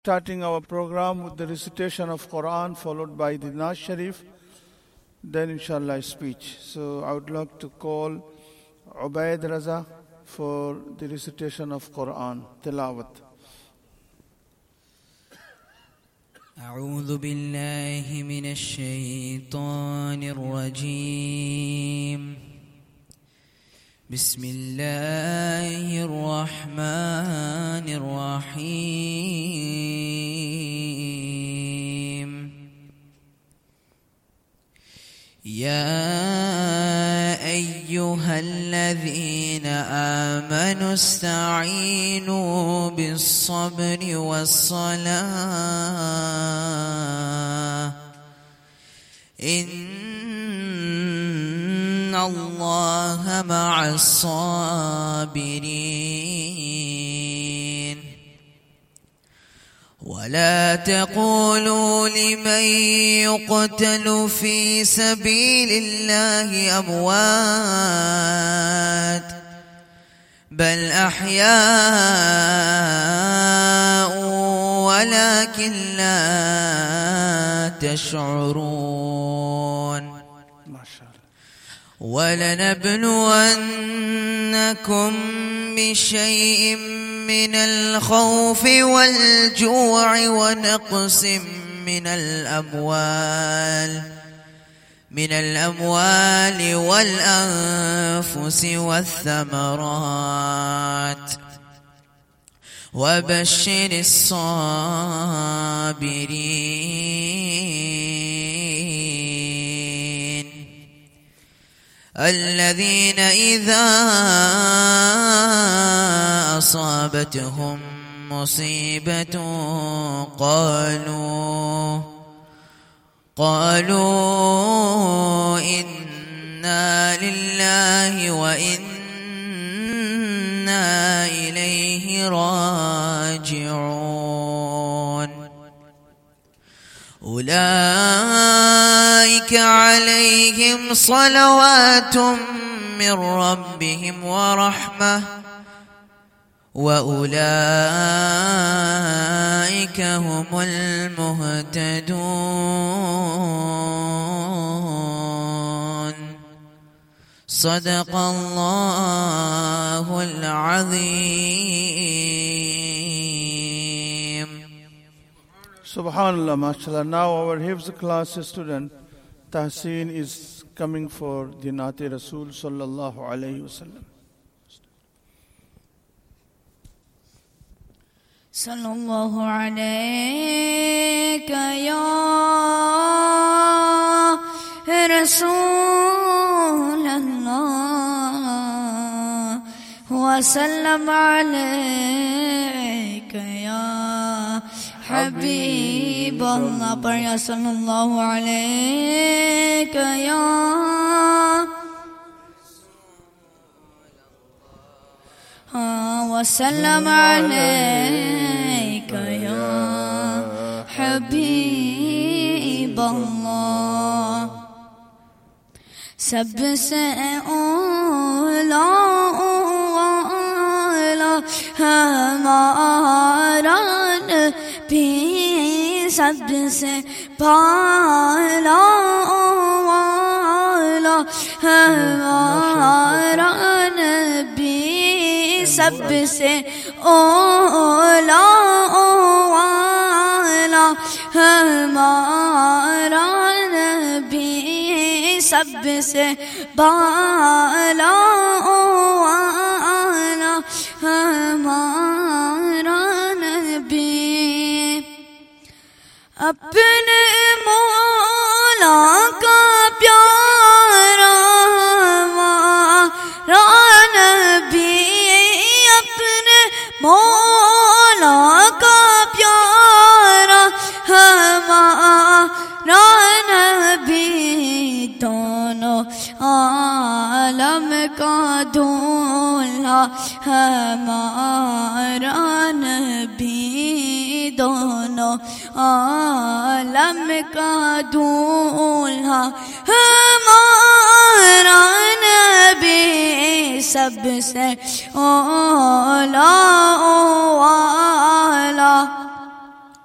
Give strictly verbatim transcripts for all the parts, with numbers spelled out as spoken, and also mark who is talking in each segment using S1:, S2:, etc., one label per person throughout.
S1: Starting our program with the recitation of Quran followed by the Naz Sharif, then inshallah speech. So I would like to call Ubaid Raza for the recitation of Quran, Tilawat.
S2: أعوذ بالله من الشيطان الرجيم بسم الله الرحمن الرحيم يا أيها الذين آمنوا استعينوا بالصبر والصلاة إن الله مع الصابرين ولا تقولوا لمن يقتل في سبيل الله أموات بل أحياء ولكن لا تشعرون ولنبلونكم بشيء من الخوف والجوع ونقص من الأموال من الأموال والأنفس والثمرات وبشر الصابرين الذين إذا أصابتهم مصيبة قالوا قالوا إنا لله وإنا إليه راجعون أولئك عليهم صلوات من ربهم ورحمة وأولئك هم المهتدون صدق الله العظيم.
S1: Subhanallah, mashallah. Now our Hifz class student Tahseen is coming for the Naate Rasul sallallahu alayhi wasallam.
S3: Sallallahu alayka ya Rasulallah wa sallam alayka ya Habib Allah par ya sallallahu alayka ya wa sallam alayka ya Habib Allah सबसे ओला ओला हमारा भी सबसे पाला वाला हमारा नबी सबसे ओला वाला हमारा नबी सबसे बाला वाला हमारा नबी अपने मौला का प्यारा हमारा नबी अपने मौला का प्यारा हमारा नबी दोनों आलम का दूल्हा हमारा नबी दोनों आलम का दूल्हा हमारा नबी सबसे ओला वाला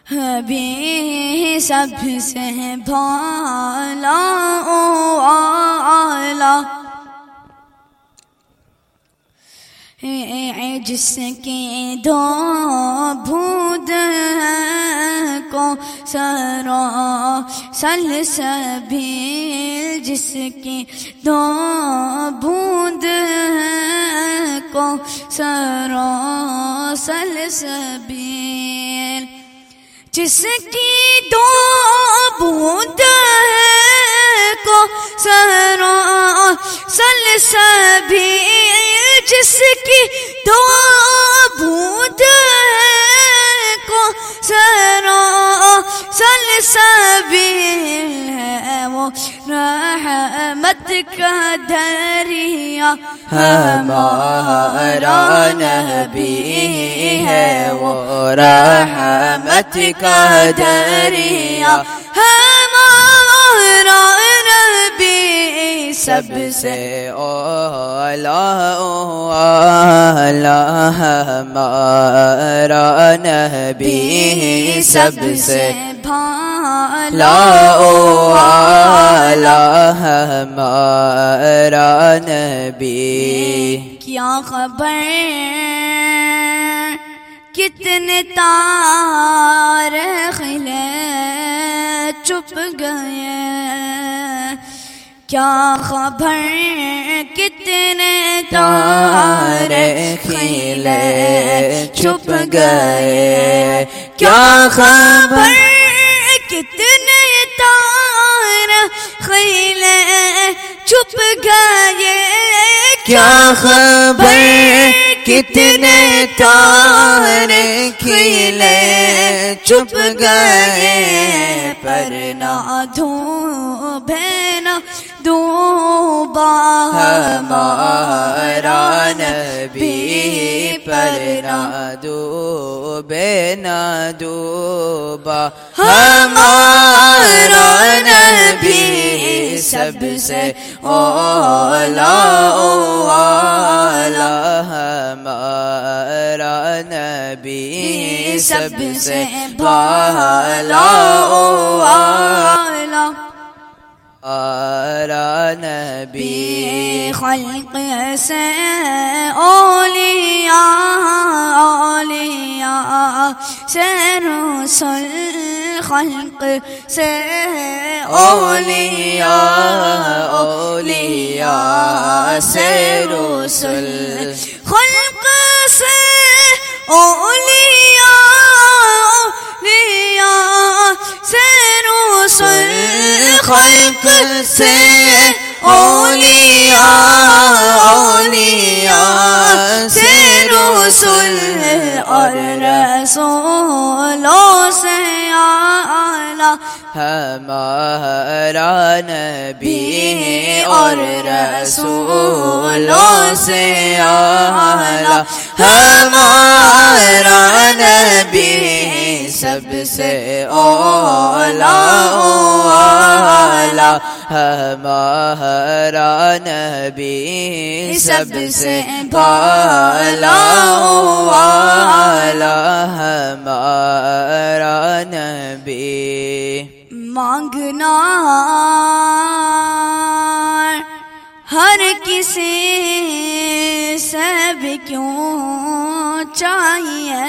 S3: بھی سب سے بھالا والا جس کی دو بھود کو سرا سلسبیل، جس کی دو بھود کو سرا سلسبیل، جس کی دو بوند کو سرا سلسبیل، جس کی دو بوند کو سرا سلسبیل ہے، وہ رحمت کا دریا
S2: ہمارا نبی ہے، وہ رحمت کا دریا
S3: ہمارا نبی
S2: سب سے اولا اولا، ہمارا نبی سب سے
S3: بھالا
S2: اولا، ہمارا نبی۔
S3: کیا خبر کتنے تارے کھلے چپ گئے، کیا خبر کتنے تارے کھلے چھپ گئے، کیا خبر کتنے تارے کھلے چھپ گئے،
S2: کیا خبر کتنے تارے کھلے چھپ گئے،
S3: پر نہ دھوبے نہ ڈوبا
S2: ہمارا نبی، پر نہ ڈوبے نہ ڈوبا، ہمارا نبی سب سے اولا اولا، ہمارا نبی سب سے بھالا
S3: والا،
S2: ہمارا نبی
S3: خلق سے اولیاء اولیاء سے رسل، خلق سے
S2: اولیاء اولیاء سے رسل،
S3: خلق سے اولیاء اولیاء سے رسل،
S2: خلق سے اولیاء اولیاء سے رسل،
S3: اور رسولوں سے اعلیٰ
S2: ہمارا نبی، اور رسولوں سے اعلیٰ ہمارا نبی سب سے اولا اولا، ہمارا نبی سب سے بھالا والا، ہمارا نبی۔
S3: مانگنا ہر کسی سے بھی کیوں چاہیے،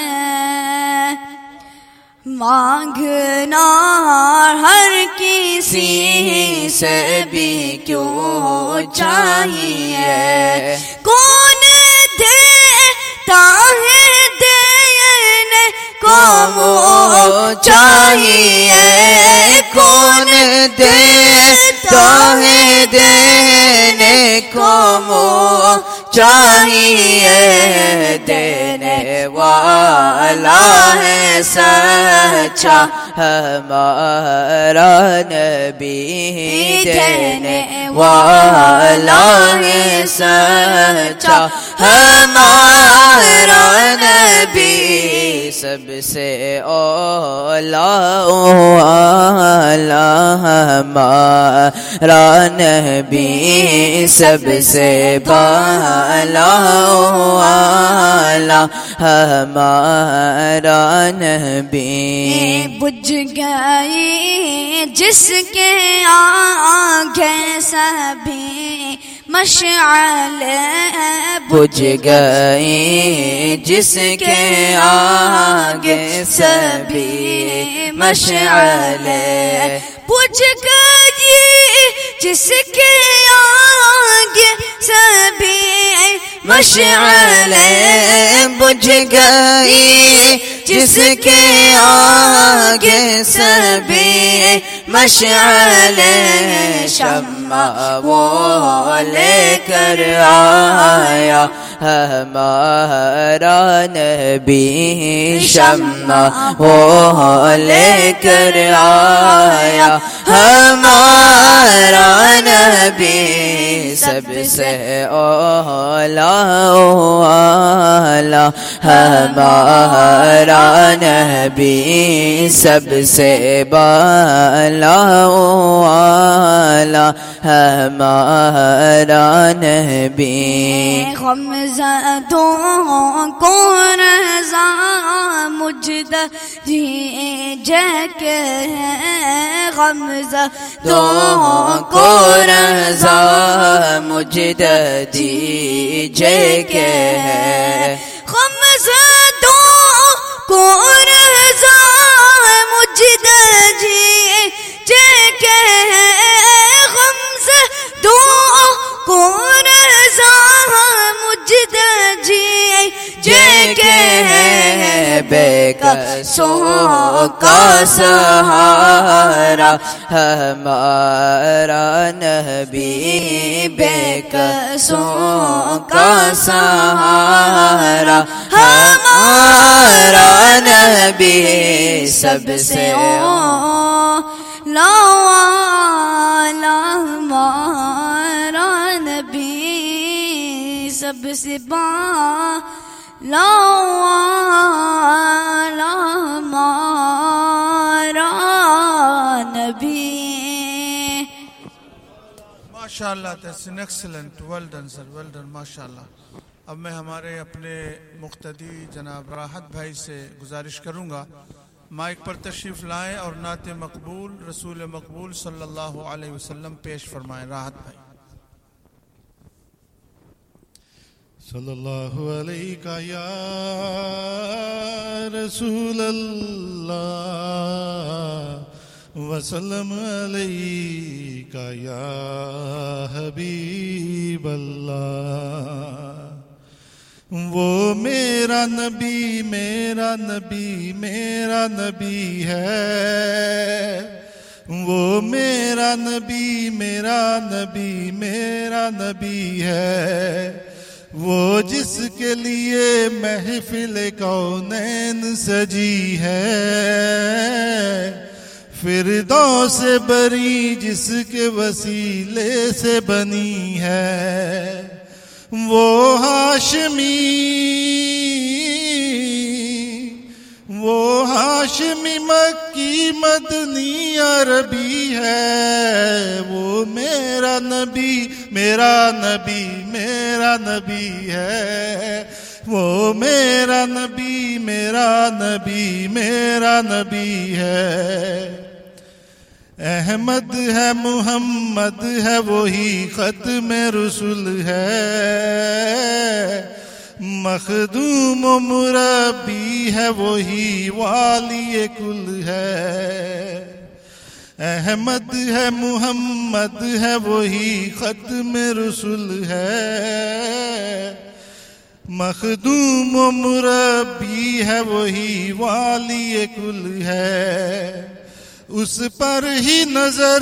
S3: مانگنا ہر کسی سے بھی کیوں چاہیے، کون دیتا ہے دینے کو وہ
S2: چاہیے، کون دیتا ہے دینے کو وہ چاہیے، دینے والا ہے سچا ہمارا نبی دینے والا ہے سچا ہمارا نبی سب سے اولا والا ہمارا نبی سب سے بالا والا ہمارا نبی
S3: بجھ گئی جس کے آنکھیں سبھی مشعلے
S2: بجھ گئی جس کے آگے سبھی مشعلے
S3: بجھ گئی جس کے آگے سبھی
S2: مشعلے بجھ گئی جس کے آگے سبھی مشعلے شمع وہ لے کر آیا ہمارا نبی شمع وہ لے کر آیا ہمارا نبی سب سے اولا والا ہمارا نبی سب سے بالا والا ہمارا نبی
S3: غمزدوں کو رضا مجدہ دیجے کہ غمزدوں
S2: کو رضا مجدہ دیجے کہ
S3: غمزدوں کو رضا مجدہ دیجے کہ غمزدوں کو رضا مجدہ دیجے کہ
S2: بے قصوں کا سہارا ہمارا نبی بے قصوں کا سہارا ہمارا نبی سب سے
S3: اولا ہمارا نبی سب سے بالا والا ہمارا نبی.
S1: MashaAllah, that's an excellent. Well done, sir. Well done, MashaAllah. اب میں ہمارے اپنے مقتدی جناب راحت بھائی سے گزارش کروں گا مائک پر تشریف لائیں اور نعت مقبول رسول مقبول صلی اللہ علیہ وسلم پیش فرمائیں. راحت بھائی.
S4: صلی اللہ علیہ یا رسول اللہ وسلم علیہ یا حبیب اللہ. وہ میرا نبی میرا نبی میرا نبی ہے. وہ میرا نبی میرا نبی میرا نبی ہے. وہ جس کے لیے محفل کونین سجی ہے. فردوس سے بری جس کے وسیلے سے بنی ہے. وہ ہاشمی وہ ہاشمی مکی مدنی عربی ہے. وہ میرا نبی میرا نبی میرا نبی ہے. وہ میرا نبی میرا نبی میرا نبی ہے. احمد ہے محمد ہے وہی ختم رسول ہے. مخدوم و مربی ہے وہی والی کل ہے. احمد ہے محمد ہے وہی ختم رسول ہے. مخدوم و مربی ہے وہی والی کل ہے. اس پر ہی نظر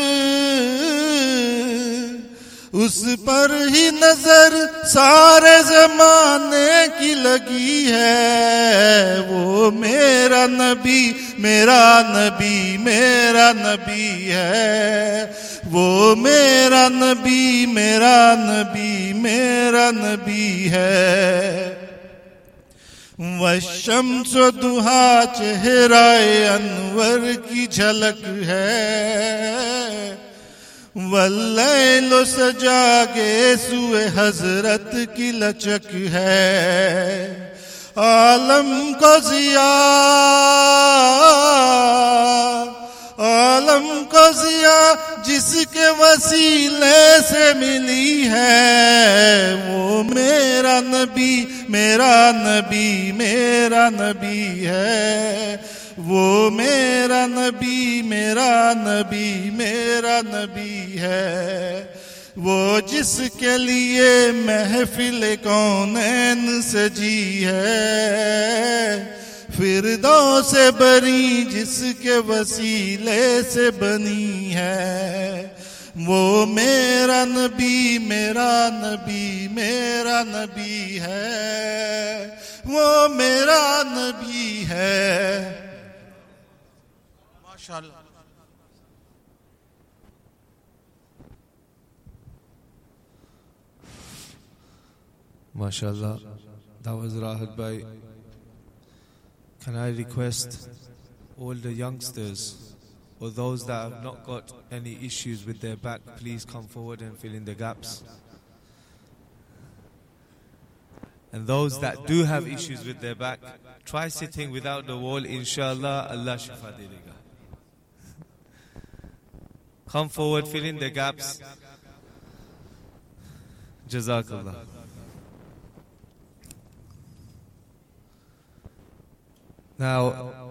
S4: اس پر ہی نظر سارے زمانے کی لگی ہے. وہ میرا میرا نبی میرا نبی میرا نبی ہے، وہ میرا نبی میرا نبی میرا نبی ہے۔ والشمس ضحا چہرہ انور کی جھلک ہے، واللیل سجا کے سوئے حضرت کی لچک ہے۔ عالم کو ضیاء عالم کو ضیاء جس کے وسیلے سے ملی ہے، وہ میرا نبی میرا نبی میرا نبی ہے، وہ میرا نبی میرا نبی میرا نبی ہے۔ وہ جس کے لیے محفل کونین سجی ہے، فردوس سے بری جس کے وسیلے سے بنی ہے، وہ میرا نبی میرا نبی میرا نبی ہے، وہ میرا نبی ہے۔ ماشاءاللہ۔
S5: MashaAllah, that was Rahat Bhai. Can I request all the youngsters or those that have not got any issues with their back, please come forward and fill in the gaps. And those that do have issues with their back, try sitting without the wall, inshallah, Allah shifa delega. Come forward, fill in the gaps. Jazakallah. Now,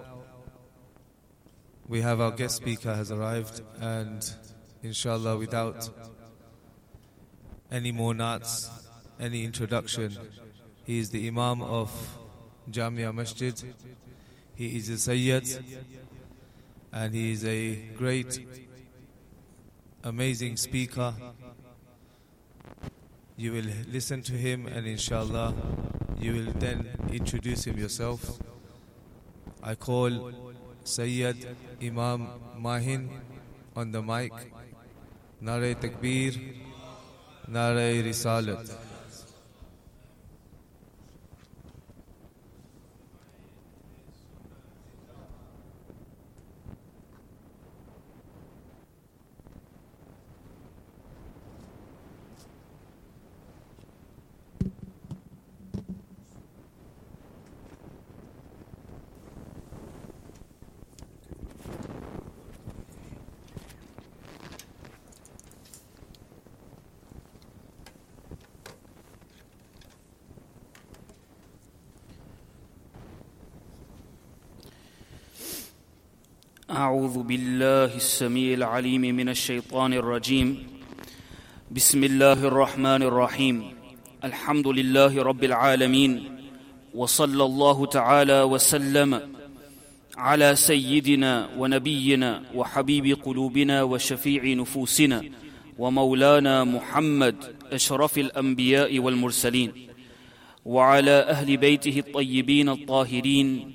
S5: we have our guest speaker has arrived, and inshallah, without any more nuts, any introduction, he is the Imam of Jamia Masjid. He is a Sayyid, and he is a great, amazing speaker. You will listen to him, and inshallah, you will then introduce him yourself. I call Sayyid Imam Mahin on the mic. Nare Takbir, Nare Risalat.
S6: أعوذ بالله السميع العليم من الشيطان الرجيم. بسم الله الرحمن الرحيم. الحمد لله رب العالمين، وصلى الله تعالى وسلم على سيدنا ونبينا وحبيب قلوبنا وشفيع نفوسنا ومولانا محمد أشرف الأنبياء والمرسلين، وعلى أهل بيته الطيبين الطاهرين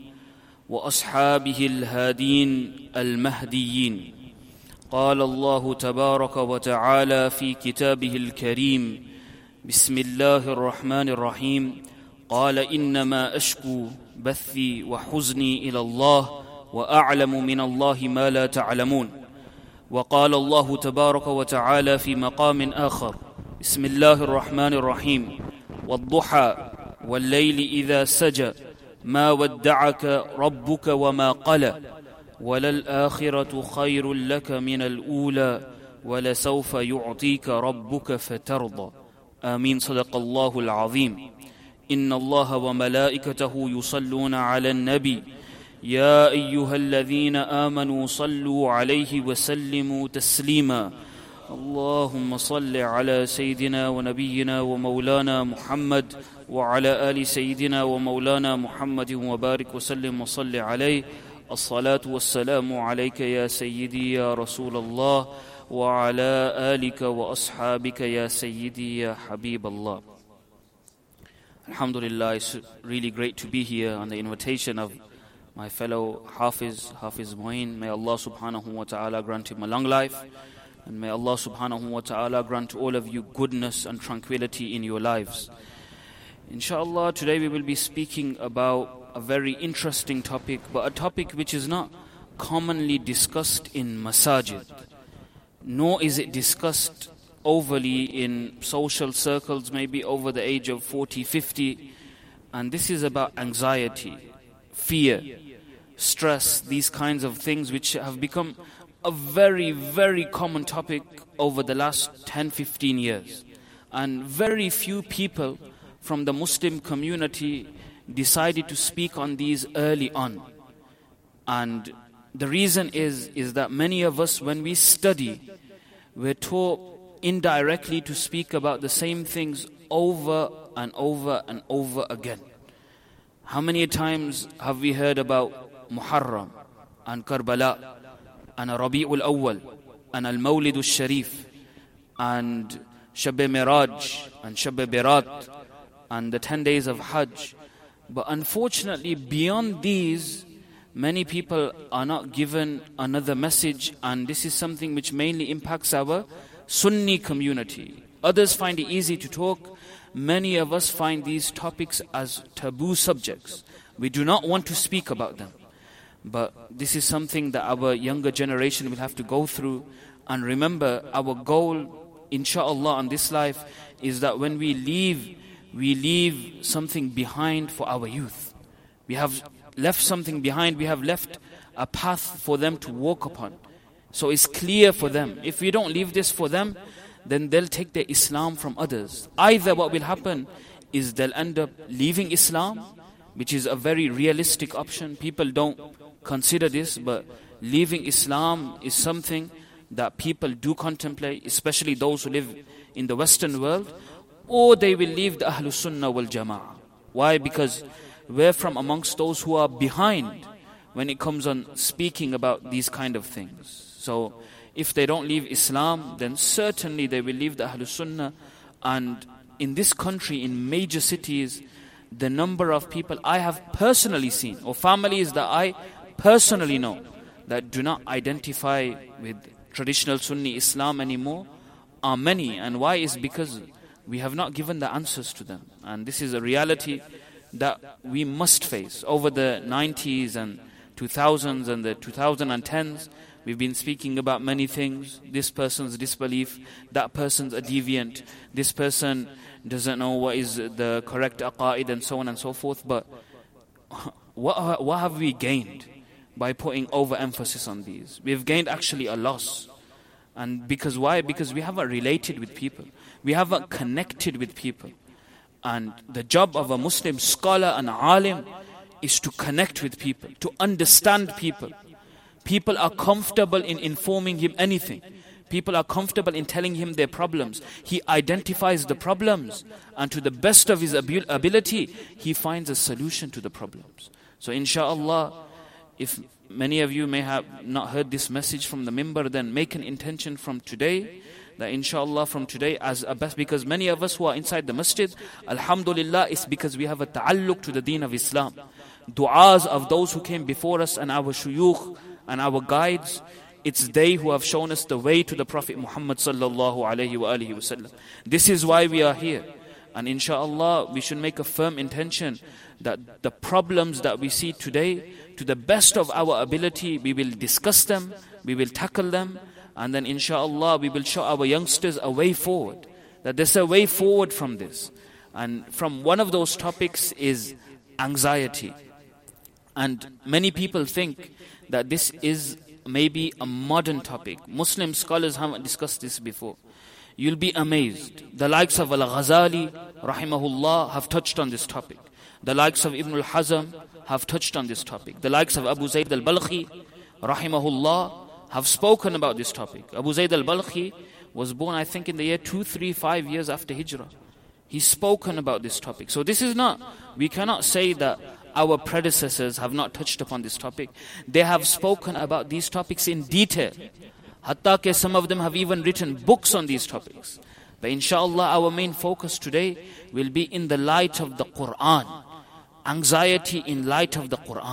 S6: وأصحابه الهادين المهديين. قال الله تبارك وتعالى في كتابه الكريم: بسم الله الرحمن الرحيم. قال إنما أشكو بثي وحزني إلى الله وأعلم من الله ما لا تعلمون. وقال الله تبارك وتعالى في مقام آخر: بسم الله الرحمن الرحيم. والضحى والليل إذا سجى ما ودعك ربك وما قلى وللآخرة خير لك من الأولى ولسوف يعطيك ربك فترضى. آمين. صدق الله العظيم. إن الله وملائكته يصلون على النبي يا أيها الذين آمنوا صلوا عليه وسلموا تسليما. اللهم صل على سيدنا ونبينا ومولانا محمد وعلى آل سيدنا ومولانا محمد وبارك وسلم وصل عليه. الصلاة والسلام عليك يا سيدي يا رسول الله وعلى آلك وأصحابك يا سيدي يا حبيب الله. Alhamdulillah, it's really great to be here on the invitation of my fellow Hafiz, Hafiz Mu'in. May Allah subhanahu wa ta'ala grant him a long life. And may Allah subhanahu wa ta'ala grant all of you goodness and tranquility in your lives. Inshallah, today we will be speaking about a very interesting topic, but a topic which is not commonly discussed in masajid, nor is it discussed overly in social circles, maybe over the age of forty, fifty. And this is about anxiety, fear, stress, these kinds of things which have become a very, very common topic over the last ten, fifteen years. And very few people from the Muslim community decided to speak on these early on. And the reason is, is that many of us, when we study, we're taught indirectly to speak about the same things over and over and over again. How many times have we heard about Muharram and Karbala and Rabi'ul Awwal and Al-Mawlid al-Sharif and Shab Miraj and Shab Birat and the ten days of Hajj? But unfortunately, beyond these, many people are not given another message, and this is something which mainly impacts our Sunni community. Others find it easy to talk. Many of us find these topics as taboo subjects. We do not want to speak about them. But this is something that our younger generation will have to go through. And remember, our goal, inshallah, on this life is that when we leave, we leave something behind for our youth. We have left something behind. We have left a path for them to walk upon. So it's clear for them. If we don't leave this for them, then they'll take their Islam from others. Either what will happen is they'll end up leaving Islam, which is a very realistic option. People don't consider this, but leaving Islam is something that people do contemplate, especially those who live in the Western world. Or they will leave the Ahlus Sunnah wal Jama'ah. Why? Because we're from amongst those who are behind when it comes on speaking about these kind of things. So if they don't leave Islam, then certainly they will leave the Ahlus Sunnah. And in this country, in major cities, the number of people I have personally seen, or families that I personally know, that do not identify with traditional Sunni Islam anymore, are many. And why? Is because we have not given the answers to them. And this is a reality that we must face. Over the nineties and two thousands and the twenty tens, we've been speaking about many things. This person's disbelief, that person's a deviant, this person doesn't know what is the correct aqaid, and so on and so forth. But what, what have we gained by putting overemphasis on these? We've gained actually a loss. And because why? Because we haven't related with people. We haven't connected with people. And the job of a Muslim scholar and alim is to connect with people, to understand people. People are comfortable in informing him anything. People are comfortable in telling him their problems. He identifies the problems, and to the best of his ability, he finds a solution to the problems. So inshallah, if many of you may have not heard this message from the mimbar, then make an intention from today, that inshallah from today as a best, because many of us who are inside the masjid, alhamdulillah, it's because we have a ta'alluq to the deen of Islam. Du'as of those who came before us and our shuyukh and our guides, it's they who have shown us the way to the Prophet Muhammad sallallahu alayhi wa alihi wasallam. This is why we are here. And inshallah, we should make a firm intention that the problems that we see today, to the best of our ability, we will discuss them, we will tackle them, and then inshallah, we will show our youngsters a way forward. That there's a way forward from this. And from one of those topics is anxiety. And many people think that this is maybe a modern topic. Muslim scholars haven't discussed this before. You'll be amazed. The likes of Al-Ghazali, rahimahullah, have touched on this topic. The likes of Ibn al-Hazm have touched on this topic. The likes of Abu Zayd al-Balkhi, rahimahullah, have spoken about this topic. Abu Zayd al-Balkhi was born, I think, in the year two, three, five years after Hijrah. He's spoken about this topic. So this is not, we cannot say that our predecessors have not touched upon this topic. They have spoken about these topics in detail. Hatta ke some of them have even written books on these topics. But inshallah, our main focus today will be in the light of the Quran. Anxiety in light of the Quran.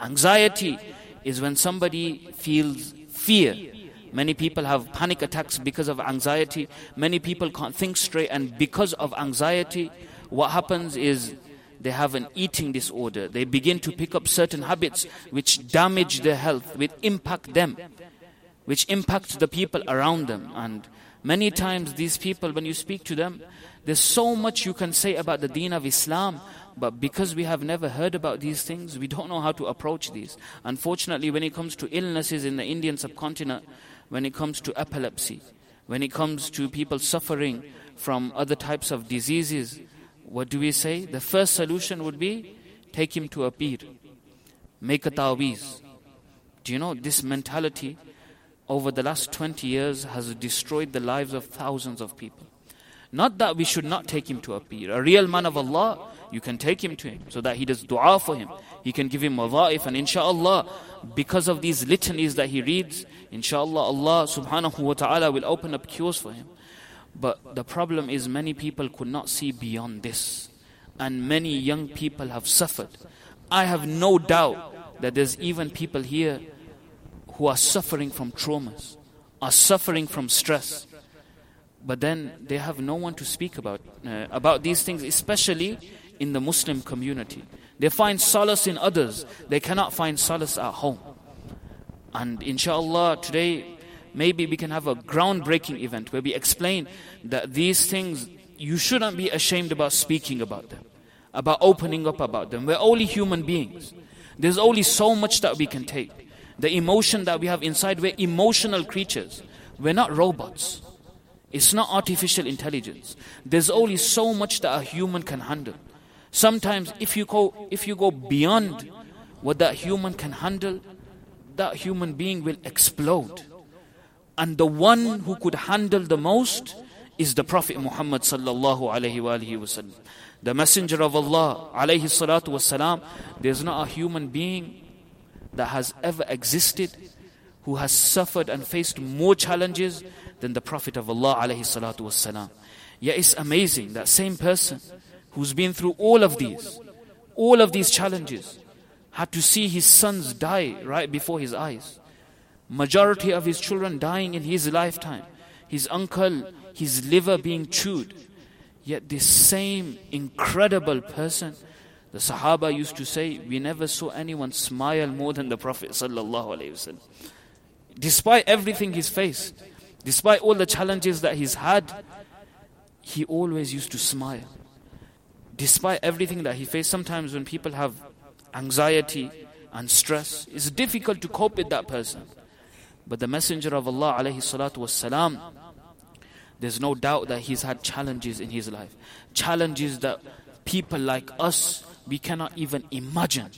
S6: Anxiety is when somebody feels fear. Many people have panic attacks because of anxiety. Many people can't think straight, and because of anxiety, what happens is they have an eating disorder. They begin to pick up certain habits which damage their health, which impact them, which impact the people around them. And many times these people, when you speak to them, there's so much you can say about the deen of Islam, but because we have never heard about these things, we don't know how to approach these. Unfortunately, when it comes to illnesses in the Indian subcontinent, when it comes to epilepsy, when it comes to people suffering from other types of diseases, what do we say? The first solution would be, take him to a peer, make a ta'weez. Do you know, this mentality over the last twenty years has destroyed the lives of thousands of people. Not that we should not take him to a peer. A real man of Allah, you can take him to him so that he does dua for him. He can give him wadha'if, and inshallah, because of these litanies that he reads, inshallah, Allah subhanahu wa ta'ala will open up cures for him. But the problem is many people could not see beyond this. And many young people have suffered. I have no doubt that there's even people here who are suffering from traumas, are suffering from stress. But then they have no one to speak about uh, about these things, especially in the Muslim community. They find solace in others. They cannot find solace at home. And inshallah, today, maybe we can have a groundbreaking event where we explain that these things, you shouldn't be ashamed about speaking about them, about opening up about them. We're only human beings. There's only so much that we can take. The emotion that we have inside, we're emotional creatures. We're not robots. It's not artificial intelligence. There's only so much that a human can handle. Sometimes if you go, if you go beyond what that human can handle, that human being will explode. And the one who could handle the most is the Prophet Muhammad sallallahu alayhi wa alihi wa sallam. The Messenger of Allah alayhi salatu wa salam. There's not a human being that has ever existed who has suffered and faced more challenges than the Prophet of Allah alayhi salatu wa salam. Yet it's amazing that same person who's been through all of these, all of these challenges, had to see his sons die right before his eyes. Majority of his children dying in his lifetime. His uncle, his liver being chewed. Yet this same incredible person, the Sahaba used to say, we never saw anyone smile more than the Prophet sallallahu alaihi wasallam. Despite everything he's faced, despite all the challenges that he's had, he always used to smile. Despite everything that he faced, sometimes when people have anxiety and stress, it's difficult to cope with that person. But the Messenger of Allah alayhi salatu was salam, there's no doubt that he's had challenges in his life. Challenges that people like us, we cannot even imagine.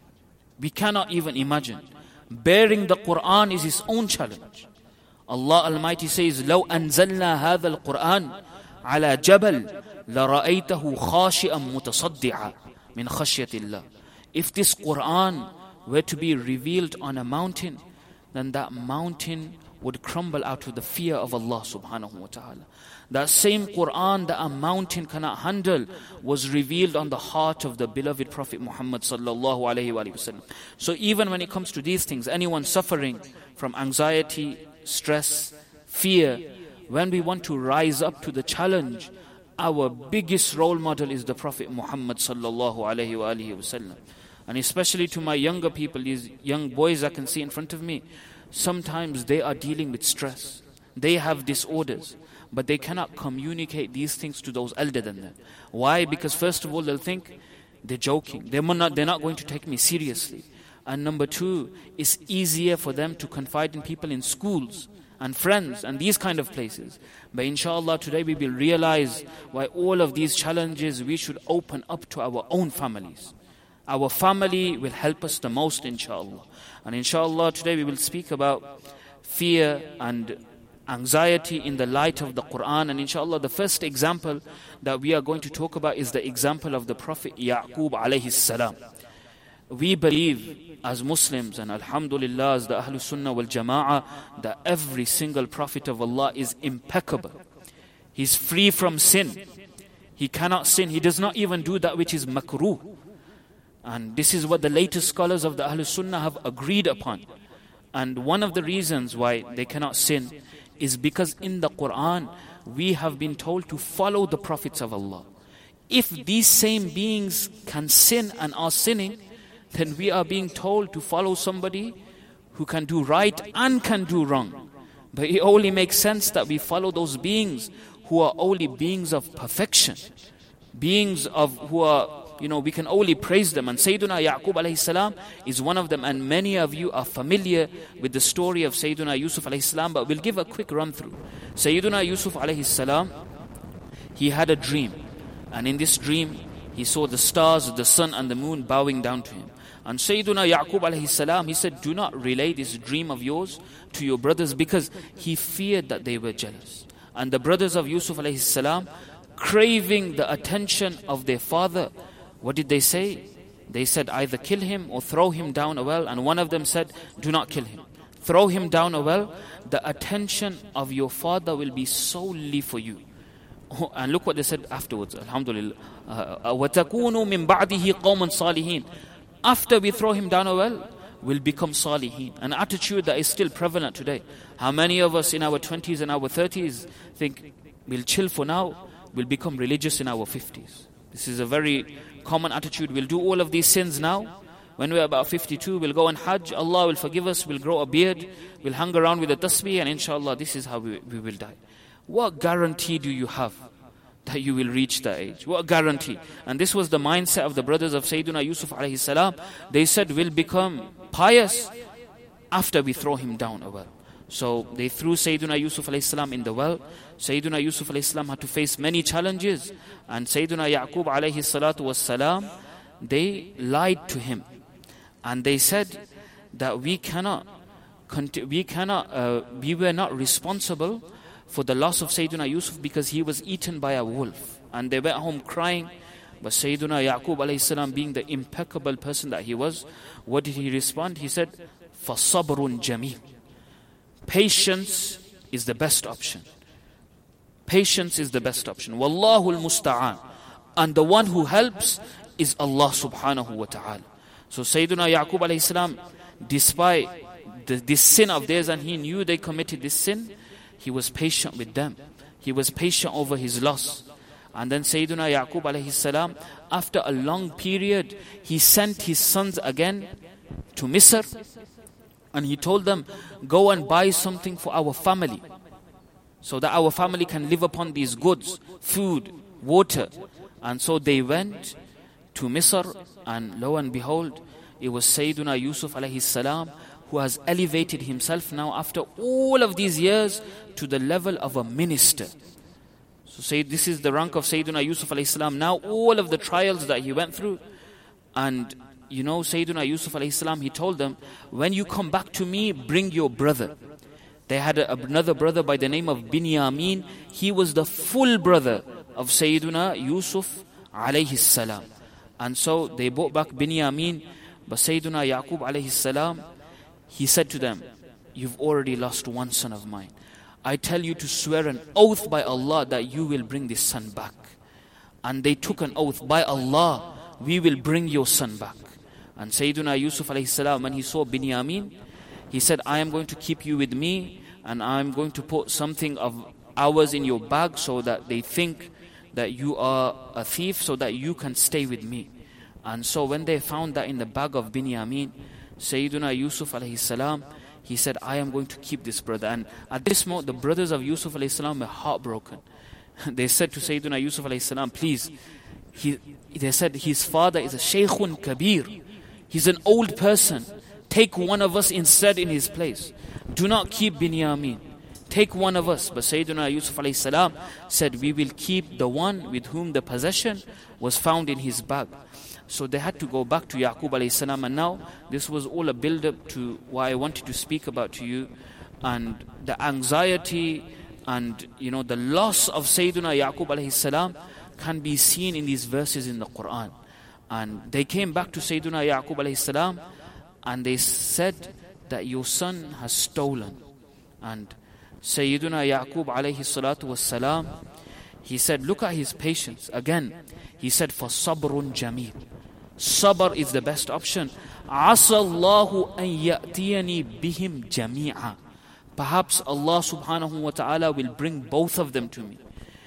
S6: We cannot even imagine. Bearing the Quran is his own challenge. Allah Almighty says, لَوْ أَنزَلْنَا هَذَا الْقُرْآنَ عَلَى جَبَلٍ لَرَأَيْتَهُ خَاشِئًا مُتَصَدِّعًا مِنْ خَشْيَةِ اللَّهِ. If this Quran were to be revealed on a mountain, then that mountain would crumble out of the fear of Allah subhanahu wa ta'ala. That same Quran that a mountain cannot handle was revealed on the heart of the beloved Prophet Muhammad sallallahu alayhi wa sallam. So even when it comes to these things, anyone suffering from anxiety, stress, fear, when we want to rise up to the challenge, our biggest role model is the Prophet Muhammad sallallahu alayhi wa sallam. And especially to my younger people, these young boys I can see in front of me, sometimes they are dealing with stress. They have disorders, but they cannot communicate these things to those elder than them. Why? Because first of all, they'll think they're joking. They're not, they're not going to take me seriously. And number two, it's easier for them to confide in people in schools and friends and these kind of places. But inshallah, today we will realize why all of these challenges we should open up to our own families. Our family will help us the most, inshallah. And inshallah, today we will speak about fear and anxiety in the light of the Quran. And inshallah, the first example that we are going to talk about is the example of the Prophet Yaqub alayhi salam. We believe as Muslims, and alhamdulillah as the Ahlul Sunnah wal Jama'ah, that every single Prophet of Allah is impeccable. He's free from sin. He cannot sin. He does not even do that which is makruh. And this is what the latest scholars of the Ahlul Sunnah have agreed upon. And one of the reasons why they cannot sin is because in the Quran, we have been told to follow the prophets of Allah. If these same beings can sin and are sinning, then we are being told to follow somebody who can do right and can do wrong. But it only makes sense that we follow those beings who are only beings of perfection. Beings of who are, you know, we can only praise them. And Sayyiduna Yaqub alayhi salam is one of them. And many of you are familiar with the story of Sayyiduna Yusuf alayhi salam, but we'll give a quick run through. Sayyiduna Yusuf alayhi salam, he had a dream. And in this dream, he saw the stars, the sun and the moon bowing down to him. And Sayyiduna Yaqub alayhi salam, he said, do not relay this dream of yours to your brothers, because he feared that they were jealous. And the brothers of Yusuf alayhi salam, craving the attention of their father, what did they say? They said either kill him or throw him down a well. And one of them said, do not kill him. Throw him down a well. The attention of your father will be solely for you. Oh, and look what they said afterwards. Alhamdulillah. وَتَكُونُوا مِنْ بَعْدِهِ قَوْمًا صَالِحِينَ. After we throw him down a well, we'll become salihin. An attitude that is still prevalent today. How many of us in our twenties and our thirties think we'll chill for now, we'll become religious in our fifties. This is a very common attitude. We'll do all of these sins now. When we're about fifty-two, we'll go on Hajj. Allah will forgive us. We'll grow a beard. We'll hang around with a tasbih, and inshallah, this is how we, we will die. What guarantee do you have that you will reach that age? What guarantee? And this was the mindset of the brothers of Sayyiduna Yusuf alayhi salam. They said, we'll become pious after we throw him down a well. So they threw Sayyiduna Yusuf alayhi salam in the well. Sayyiduna Yusuf alayhi salam had to face many challenges. And Sayyiduna Yaqub alayhi salatu was salam, they lied to him. And they said that we cannot, we cannot, uh, we were not responsible for the loss of Sayyiduna Yusuf because he was eaten by a wolf. And they went home crying. But Sayyiduna Yaqub alayhi salam, being the impeccable person that he was, what did he respond? He said, فَصَبْرٌ جَمِيلٌ. Patience is the best option. Patience is the best option. Wallahu al-musta'an. And the one who helps is Allah subhanahu wa ta'ala. So Sayyiduna Yaqub alayhi salam, despite the, this sin of theirs, and he knew they committed this sin, he was patient with them. He was patient over his loss. And then Sayyiduna Yaqub alayhi salam, after a long period, he sent his sons again to Misr. And he told them, go and buy something for our family, so that our family can live upon these goods, food, water. And so they went to Misr, and lo and behold, it was Sayyiduna Yusuf alayhi salam who has elevated himself now after all of these years to the level of a minister. So say this is the rank of Sayyiduna Yusuf alayhi salam. Now all of the trials that he went through, and you know, Sayyiduna Yusuf alayhi salam, he told them, when you come back to me, bring your brother. They had a, another brother by the name of Binyamin. He was the full brother of Sayyiduna Yusuf alayhi salam. And so they brought back Binyamin. But Sayyiduna Yaqub alayhi salam, he said to them, you've already lost one son of mine. I tell you to swear an oath by Allah that you will bring this son back. And they took an oath, by Allah, we will bring your son back. And Sayyiduna Yusuf alayhi salam, when he saw Binyamin, he said, I am going to keep you with me, and I am going to put something of ours in your bag so that they think that you are a thief, so that you can stay with me. And so when they found that in the bag of Binyamin, Sayyiduna Yusuf alayhi salam, he said, I am going to keep this brother. And at this moment, the brothers of Yusuf alayhi salam were heartbroken. They said to Sayyiduna Yusuf alayhi salam, please, he, they said, his father is a shaykhun kabir. He's an old person. Take one of us instead in his place. Do not keep Binyamin. Take one of us. But Sayyiduna Yusuf alayhi salam said, we will keep the one with whom the possession was found in his bag. So they had to go back to Yaqub alayhi salam. And now this was all a build-up to what I wanted to speak about to you. And the anxiety and, you know, the loss of Sayyiduna Yaqub alayhi salam can be seen in these verses in the Quran. And they came back to Sayyiduna Yaqub alayhi salam, and they said that your son has stolen. And Sayyiduna Yaqub alayhi salatu was salam, he said, look at his patience. Again, he said, for sabrun jameel. Sabr is the best option. عَسَى اللَّهُ أَن يَأْتِيَنِي بِهِمْ جَمِيعًا. Perhaps Allah subhanahu wa ta'ala will bring both of them to me.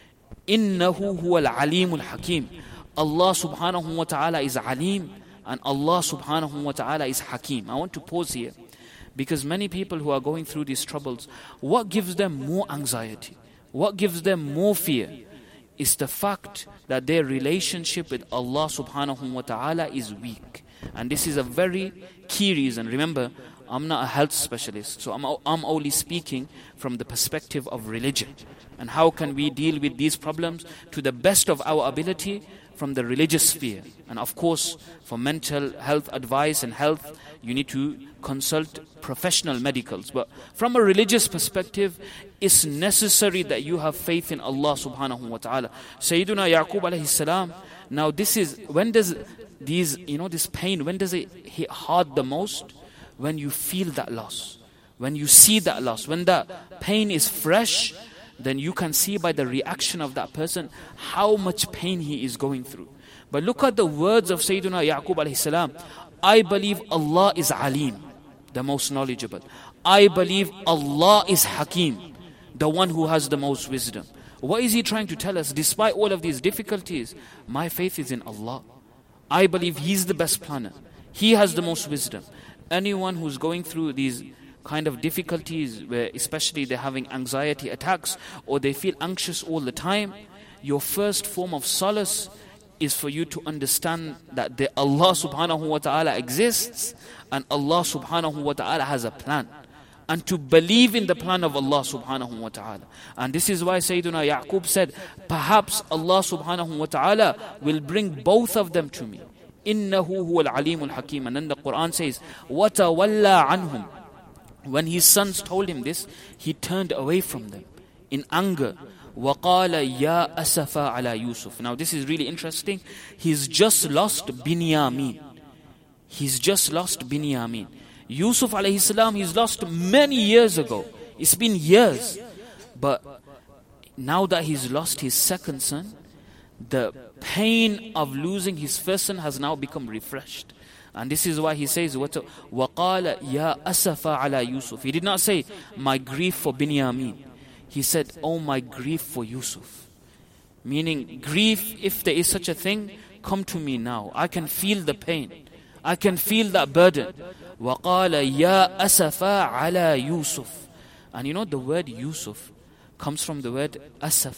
S6: إِنَّهُ هُوَ الْعَلِيمُ الْحَكِيمُ. Allah subhanahu wa ta'ala is Alim, and Allah subhanahu wa ta'ala is Hakim. I want to pause here, because many people who are going through these troubles, what gives them more anxiety, what gives them more fear, is the fact that their relationship with Allah subhanahu wa ta'ala is weak. And this is a very key reason. Remember, I'm not a health specialist, so I'm, I'm only speaking from the perspective of religion. And how can we deal with these problems to the best of our ability from the religious sphere. And of course, for mental health advice and health, you need to consult professional medicals. But from a religious perspective, it's necessary that you have faith in Allah subhanahu wa ta'ala. Sayyiduna Yaqub alayhi salam, now this is, when does these, you know, this pain, when does it hit hard the most? When you feel that loss. When you see that loss. When that pain is fresh, then you can see by the reaction of that person how much pain he is going through. But look at the words of Sayyiduna Yaqub alayhi salam. I believe Allah is Alim, the most knowledgeable. I believe Allah is Hakim, the one who has the most wisdom. What is he trying to tell us? Despite all of these difficulties, my faith is in Allah. I believe He's the best planner. He has the most wisdom. Anyone who's going through these kind of difficulties, where especially they're having anxiety attacks or they feel anxious all the time, your first form of solace is for you to understand that the Allah subhanahu wa ta'ala exists and Allah subhanahu wa ta'ala has a plan, and to believe in the plan of Allah subhanahu wa ta'ala. And this is why Sayyiduna Yaqub said, perhaps Allah subhanahu wa ta'ala will bring both of them to me. إِنَّهُ هُوَ الْعَلِيمُ الْحَكِيمُ. And then the Quran says, وَتَوَلَّى عَنْهُمْ. When his sons told him this, he turned away from them in anger. وَقَالَ يَا أَسَفَا عَلَى يُوسُف. Now this is really interesting. He's just lost Binyamin. He's just lost Binyamin. Yusuf alayhi salam, he's lost many years ago. It's been years. But now that he's lost his second son, the pain of losing his first son has now become refreshed. And this is why he says, وَقَالَ يَا أَسَفَا عَلَى Yusuf. He did not say, my grief for Binyamin. He said, oh, my grief for Yusuf. Meaning, grief, if there is such a thing, come to me now. I can feel the pain. I can feel that burden. وَقَالَ يَا أَسَفَا عَلَى Yusuf. And you know, the word Yusuf comes from the word asaf,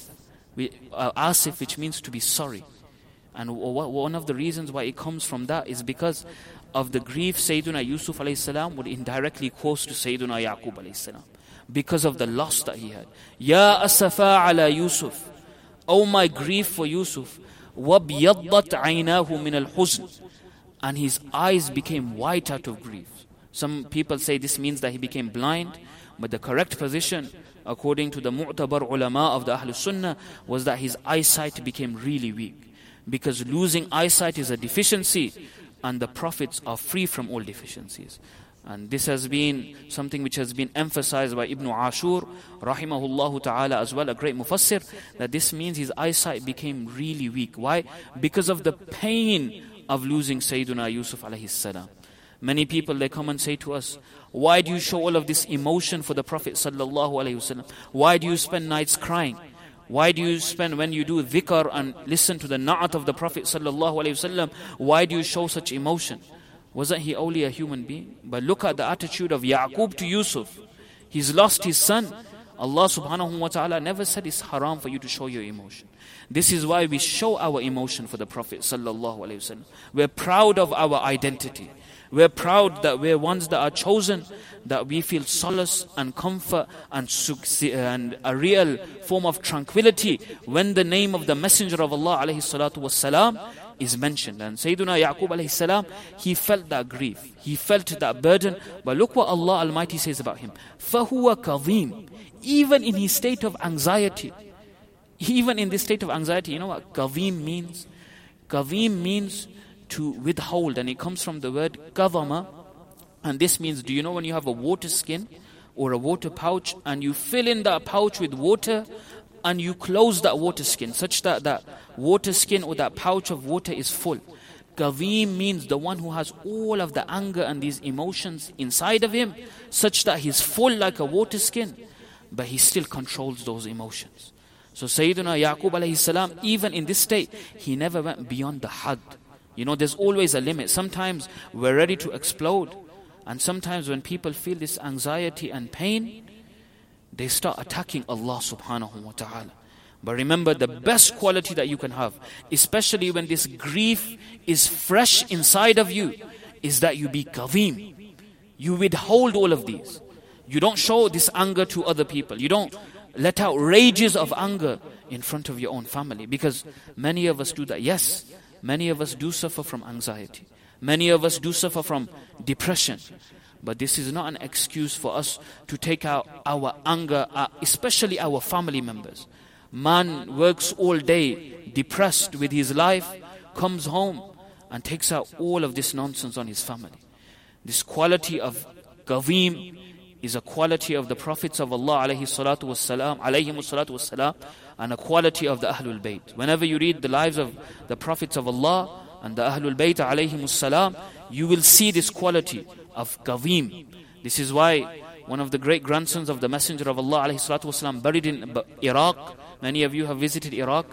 S6: uh, asif, which means to be sorry. And one of the reasons why it comes from that is because of the grief Sayyiduna Yusuf alayhi salam would indirectly cause to Sayyiduna Yaqub alayhi salam, because of the loss that he had. Ya asafa ala Yusuf. Oh, my grief for Yusuf. وَبْيَضَّتْ عَيْنَاهُ مِنَ الْحُزْنِ. And his eyes became white out of grief. Some people say this means that he became blind, but the correct position, according to the mu'tabar ulama of the Ahlul Sunnah, was that his eyesight became really weak. Because losing eyesight is a deficiency, and the prophets are free from all deficiencies. And this has been something which has been emphasized by Ibn Ashur, rahimahullah ta'ala, as well, a great mufassir, that this means his eyesight became really weak. Why? Because of the pain of losing Sayyiduna Yusuf alayhi salam. Many people, they come and say to us, why do you show all of this emotion for the Prophet sallallahu alayhi wasallam? Why do you spend nights crying? Why do you spend, when you do dhikr and listen to the na'at of the Prophet sallallahu alayhi wasallam, why do you show such emotion? Wasn't he only a human being? But look at the attitude of Yaqub to Yusuf. He's lost his son. Allah subhanahu wa ta'ala never said it's haram for you to show your emotion. This is why we show our emotion for the Prophet sallallahu alayhi wasallam. We're proud of our identity. We're proud that we're ones that are chosen, that we feel solace and comfort and, and a real form of tranquility when the name of the Messenger of Allah alayhi salatu was salam is mentioned. And Sayyiduna Yaqub alayhi salam, he felt that grief. He felt that burden. But look what Allah Almighty says about him. فَهُوَ كَظِيمٌ. Even in his state of anxiety. Even in this state of anxiety, you know what Kazim means? Kazim means to withhold, and it comes from the word kadama, and this means, do you know when you have a water skin or a water pouch and you fill in that pouch with water and you close that water skin such that that water skin or that pouch of water is full, Kazim means the one who has all of the anger and these emotions inside of him, such that he's full like a water skin, but he still controls those emotions. So Sayyidina Yaqub alayhi salam, even in this state, he never went beyond the had. You know, there's always a limit. Sometimes we're ready to explode. And sometimes when people feel this anxiety and pain, they start attacking Allah subhanahu wa ta'ala. But remember, the best quality that you can have, especially when this grief is fresh inside of you, is that you be kazim. You withhold all of these. You don't show this anger to other people. You don't let out rages of anger in front of your own family. Because many of us do that. Yes, many of us do suffer from anxiety. Many of us do suffer from depression. But this is not an excuse for us to take out our anger, uh, especially our family members. Man works all day, depressed with his life, comes home and takes out all of this nonsense on his family. This quality of Kazim is a quality of the prophets of Allah alayhi salatu wassalam, alayhimu salatu wassalam, and a quality of the Ahlul Bayt. Whenever you read the lives of the prophets of Allah and the Ahlul Bayt alayhimu salam, you will see this quality of Kazim. This is why one of the great grandsons of the Messenger of Allah alayhi salatu wassalam, buried in Iraq. Many of you have visited Iraq.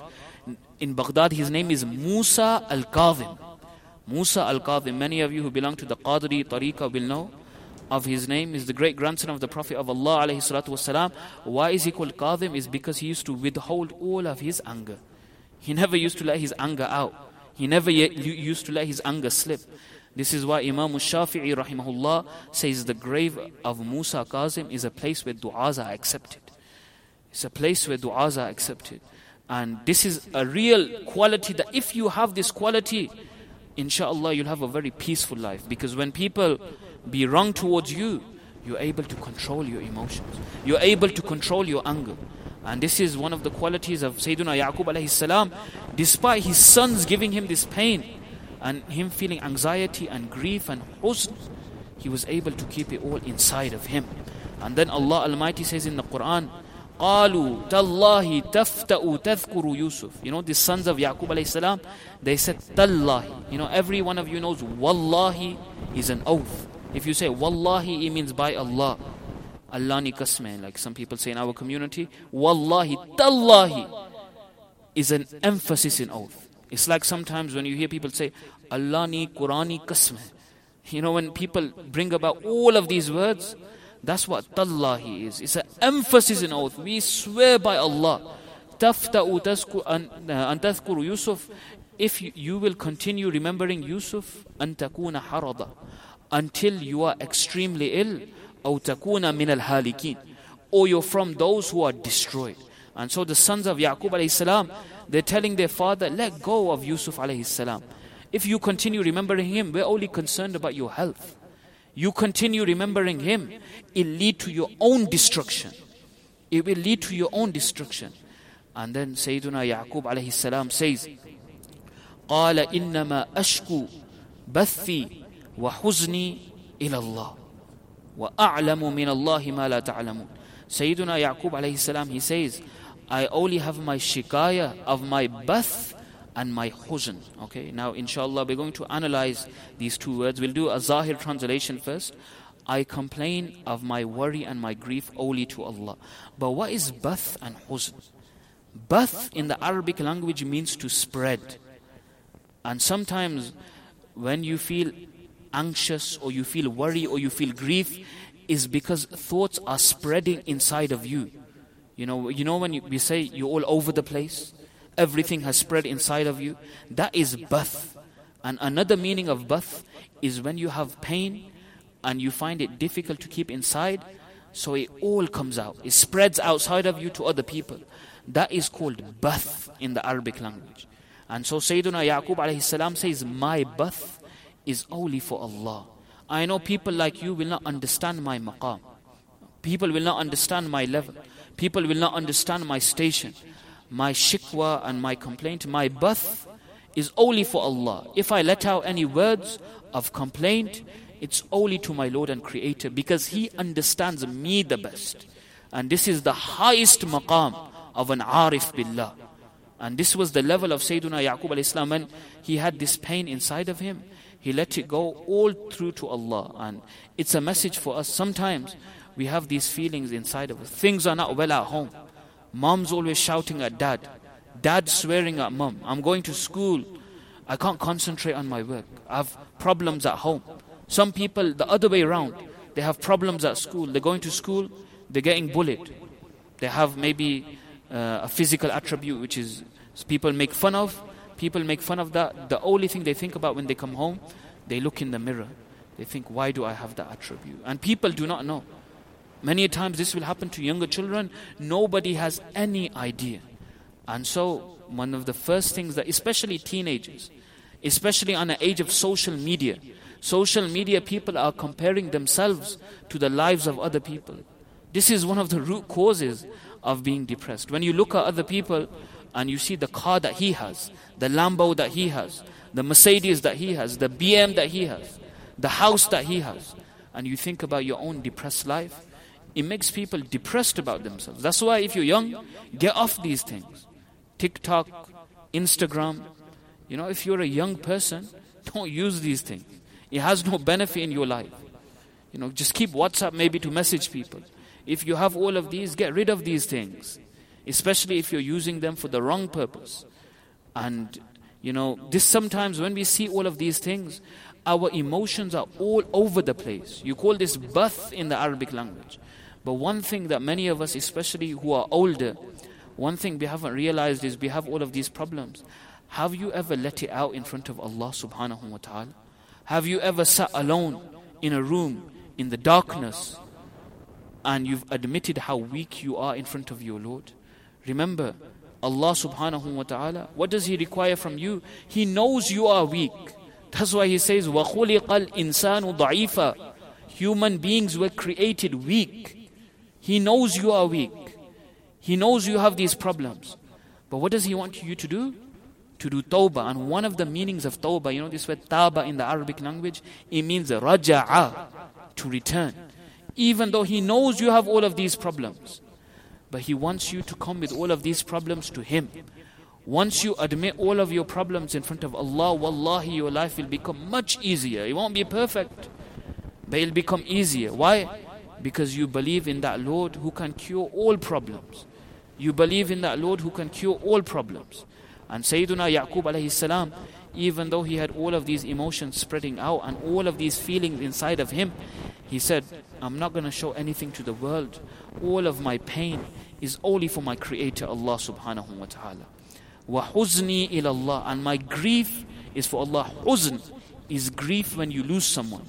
S6: In Baghdad, his name is Musa al-Kazim. Musa al-Kazim. Many of you who belong to the Qadri Tariqa will know of his name. Is the great grandson of the Prophet of Allah alayhi salatu wasalam. Why is he called Kazim? Is because he used to withhold all of his anger. He never used to let his anger out. He never used to let his anger slip. This is why Imam al-Shafi'i rahimahullah says the grave of Musa Kazim is a place where du'as are accepted. It's a place where du'as are accepted. And this is a real quality that if you have this quality, inshallah you'll have a very peaceful life. Because when people be wrong towards you, you're able to control your emotions. You're able to control your anger. And this is one of the qualities of Sayyidina Yaqub alayhi salam. Despite his sons giving him this pain and him feeling anxiety and grief and huzn, he was able to keep it all inside of him. And then Allah Almighty says in the Quran, قالوا تالله تفتأ تذكر يوسف. You know, the sons of Yaqub alayhi salam, they said Tallahi. You know, every one of you knows Wallahi is an oath. If you say Wallahi, it means by Allah. Allah ni kasme, like some people say in our community. Wallahi, Tallahi is an emphasis in oath. It's like sometimes when you hear people say Allah ni Qurani kasme. You know, when people bring about all of these words, that's what Tallahi is. It's an emphasis in oath. We swear by Allah. Tafta'u an tadhkuru Yusuf. If you, you will continue remembering Yusuf, an takuna harada, until you are extremely ill, أو تكون من الهالكين, or you're from those who are destroyed. And so the sons of Yaqub alayhi salam, they're telling their father, let go of Yusuf alayhi salam. If you continue remembering him, we're only concerned about your health. You continue remembering him, it'll lead to your own destruction. It will lead to your own destruction. And then Sayyiduna Yaqub alayhi salam says, قال إنما أشكو بثي وحزني إلى الله وأعلم من الله ما لا تعلمون. Sayyiduna Yaqub alayhi salam, he says, I only have my shikaya of my bath and my huzn. Okay, now inshallah we're going to analyze these two words. We'll do a zahir translation first. I complain of my worry and my grief only to Allah. But what is bath and huzn? Bath in the Arabic language means to spread. And sometimes when you feel anxious or you feel worry or you feel grief, is because thoughts are spreading inside of you. You know, you know when you, we say you're all over the place, everything has spread inside of you. That is bath. And another meaning of bath is when you have pain and you find it difficult to keep inside, so it all comes out. It spreads outside of you to other people. That is called bath in the Arabic language. And so Sayyiduna Yaqub alayhi salam says, my bath is only for Allah. I know people like you will not understand my maqam. People will not understand my level. People will not understand my station. My shikwa and my complaint, my bath is only for Allah. If I let out any words of complaint, it's only to my Lord and Creator, because He understands me the best. And this is the highest maqam of an arif billah. And this was the level of Sayyiduna Yaqub alayhi salam. When he had this pain inside of him, he let it go all through to Allah. And it's a message for us. Sometimes we have these feelings inside of us. Things are not well at home. Mom's always shouting at dad. Dad swearing at mom. I'm going to school. I can't concentrate on my work. I have problems at home. Some people, the other way around, they have problems at school. They're going to school, they're getting bullied. They have maybe uh, a physical attribute which is people make fun of. People make fun of that. The only thing they think about when they come home, they look in the mirror. They think, why do I have that attribute? And people do not know. Many times this will happen to younger children. Nobody has any idea. And so one of the first things that, especially teenagers, especially on the age of social media, social media people are comparing themselves to the lives of other people. This is one of the root causes of being depressed. When you look at other people and you see the car that he has, the Lambo that he has, the Mercedes that he has, the B M that he has, the house that he has, and you think about your own depressed life, it makes people depressed about themselves. That's why if you're young, get off these things. TikTok, Instagram. You know, if you're a young person, don't use these things. It has no benefit in your life. You know, just keep WhatsApp maybe to message people. If you have all of these, get rid of these things. Especially if you're using them for the wrong purpose. And, you know, this sometimes when we see all of these things, our emotions are all over the place. You call this bath in the Arabic language. But one thing that many of us, especially who are older, one thing we haven't realized is we have all of these problems. Have you ever let it out in front of Allah subhanahu wa ta'ala? Have you ever sat alone in a room in the darkness and you've admitted how weak you are in front of your Lord? Remember, Allah subhanahu wa ta'ala, what does He require from you? He knows you are weak. That's why He says, وَخُلِقَ الْإِنسَانُ ضَعِيفًا. Human beings were created weak. He knows you are weak. He knows you have these problems. But what does He want you to do? To do tawbah. And one of the meanings of tawbah, you know this word taba in the Arabic language, it means raja'a, to return. Even though He knows you have all of these problems, but He wants you to come with all of these problems to Him. Once you admit all of your problems in front of Allah, wallahi, your life will become much easier. It won't be perfect, but it'll become easier. Why? Because you believe in that Lord who can cure all problems. You believe in that Lord who can cure all problems. And Sayyiduna Yaqub alayhi salam, even though he had all of these emotions spreading out and all of these feelings inside of him, he said, I'm not going to show anything to the world. All of my pain is only for my Creator, Allah subhanahu wa ta'ala. وَحُزْنِي إِلَى اللَّهِ. And my grief is for Allah. Huzn is grief when you lose someone.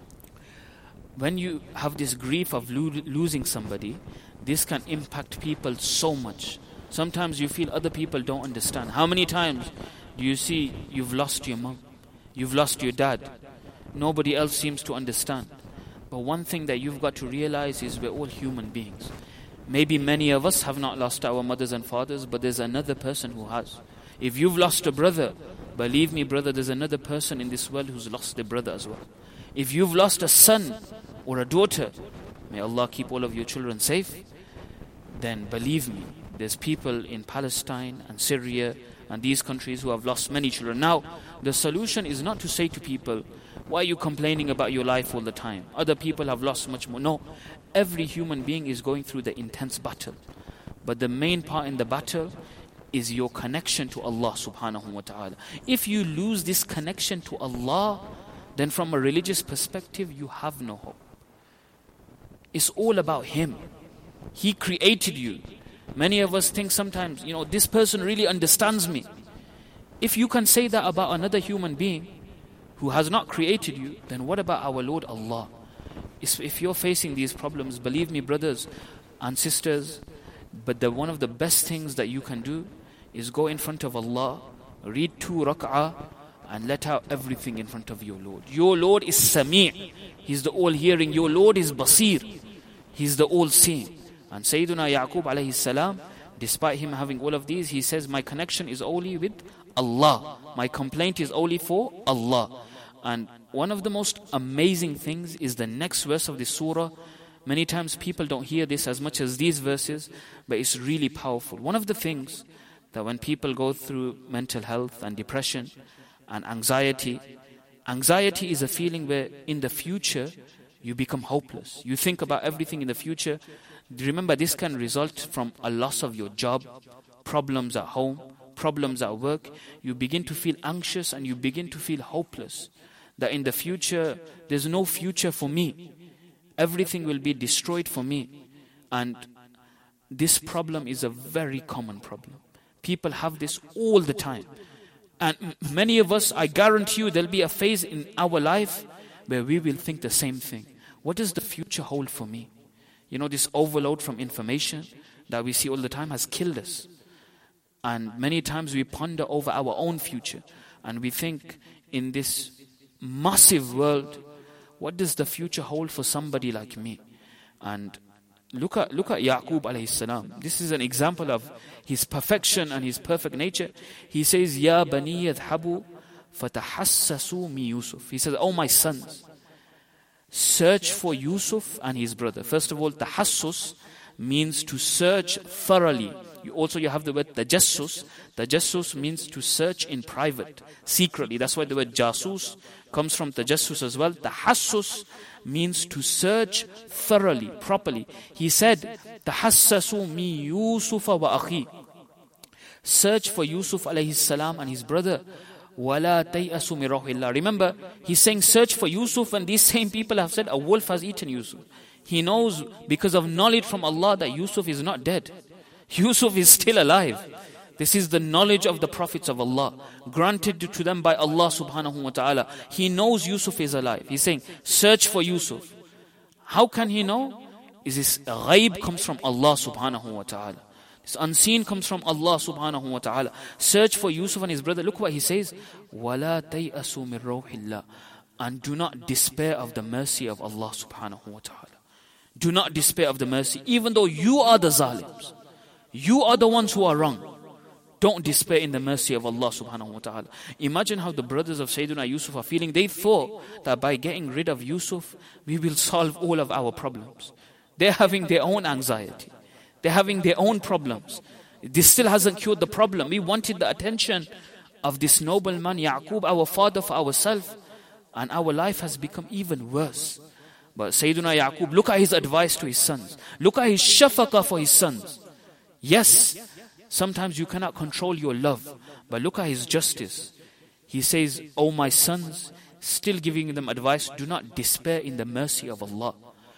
S6: When you have this grief of lo- losing somebody, this can impact people so much. Sometimes you feel other people don't understand. How many times do you see you've lost your mom? You've lost your dad. Nobody else seems to understand. But one thing that you've got to realize is we're all human beings. Maybe many of us have not lost our mothers and fathers, but there's another person who has. If you've lost a brother, believe me, brother, there's another person in this world who's lost their brother as well. If you've lost a son or a daughter, may Allah keep all of your children safe, then believe me, there's people in Palestine and Syria and these countries who have lost many children. Now, the solution is not to say to people, why are you complaining about your life all the time? Other people have lost much more. No, every human being is going through the intense battle. But the main part in the battle is your connection to Allah subhanahu wa ta'ala. If you lose this connection to Allah, then from a religious perspective, you have no hope. It's all about Him. He created you. Many of us think sometimes, you know, this person really understands me. If you can say that about another human being who has not created you, then what about our Lord Allah? If you're facing these problems, believe me, brothers and sisters, but the one of the best things that you can do is go in front of Allah, read two rak'ah, and let out everything in front of your Lord. Your Lord is Sami'. He's the all-hearing. Your Lord is Basir. He's the all-seeing. And Sayyiduna Yaqub alayhi salam, despite him having all of these, he says, my connection is only with Allah. My complaint is only for Allah. And one of the most amazing things is the next verse of this surah. Many times people don't hear this as much as these verses, but it's really powerful. One of the things that when people go through mental health and depression and anxiety, anxiety is a feeling where in the future you become hopeless. You think about everything in the future. Remember, this can result from a loss of your job, problems at home, problems at work. You begin to feel anxious and you begin to feel hopeless. That in the future, there's no future for me. Everything will be destroyed for me. And this problem is a very common problem. People have this all the time. And many of us, I guarantee you, there'll be a phase in our life where we will think the same thing. What does the future hold for me? You know, this overload from information that we see all the time has killed us. And many times we ponder over our own future. And we think in this massive world, what does the future hold for somebody like me? And look at look at Yaqub alayhi salam. This is an example of his perfection and his perfect nature. He says, Ya bani yadhabu fatahassasu mi Yusuf. He says, oh my sons, search for Yusuf and his brother. First of all, tahassus means to search thoroughly. You also you have the word tajassus. Tajassus means to search in private, secretly. That's why the word jasus comes from tajassus as well. Tahassus means to search thoroughly, properly. He said, tahassasu mi Yusufa wa akhi. Search for Yusuf alayhi salam and his brother. Wala tayasu min rawhillah. Remember, he's saying search for Yusuf, and these same people have said a wolf has eaten Yusuf. He knows because of knowledge from Allah that Yusuf is not dead. Yusuf is still alive. This is the knowledge of the prophets of Allah, granted to them by Allah subhanahu wa ta'ala. He knows Yusuf is alive. He's saying, search for Yusuf. How can he know? Is this ghaib comes from Allah subhanahu wa ta'ala. This unseen comes from Allah subhanahu wa ta'ala. Search for Yusuf and his brother. Look what he says. وَلَا تَيْأَسُوا مِنْ رَوْحِ اللَّهِ. And do not despair of the mercy of Allah subhanahu wa ta'ala. Do not despair of the mercy. Even though you are the zalims. You are the ones who are wrong. Don't despair in the mercy of Allah subhanahu wa ta'ala. Imagine how the brothers of Sayyidina Yusuf are feeling. They thought that by getting rid of Yusuf, we will solve all of our problems. They're having their own anxiety. They're having their own problems. This still hasn't cured the problem. We wanted the attention of this noble man, Yaqub, our father, for ourselves. And our life has become even worse. But Sayyidina Yaqub, look at his advice to his sons. Look at his shafaqah for his sons. Yes, sometimes you cannot control your love. But look at his justice. He says, oh my sons, still giving them advice, do not despair in the mercy of Allah.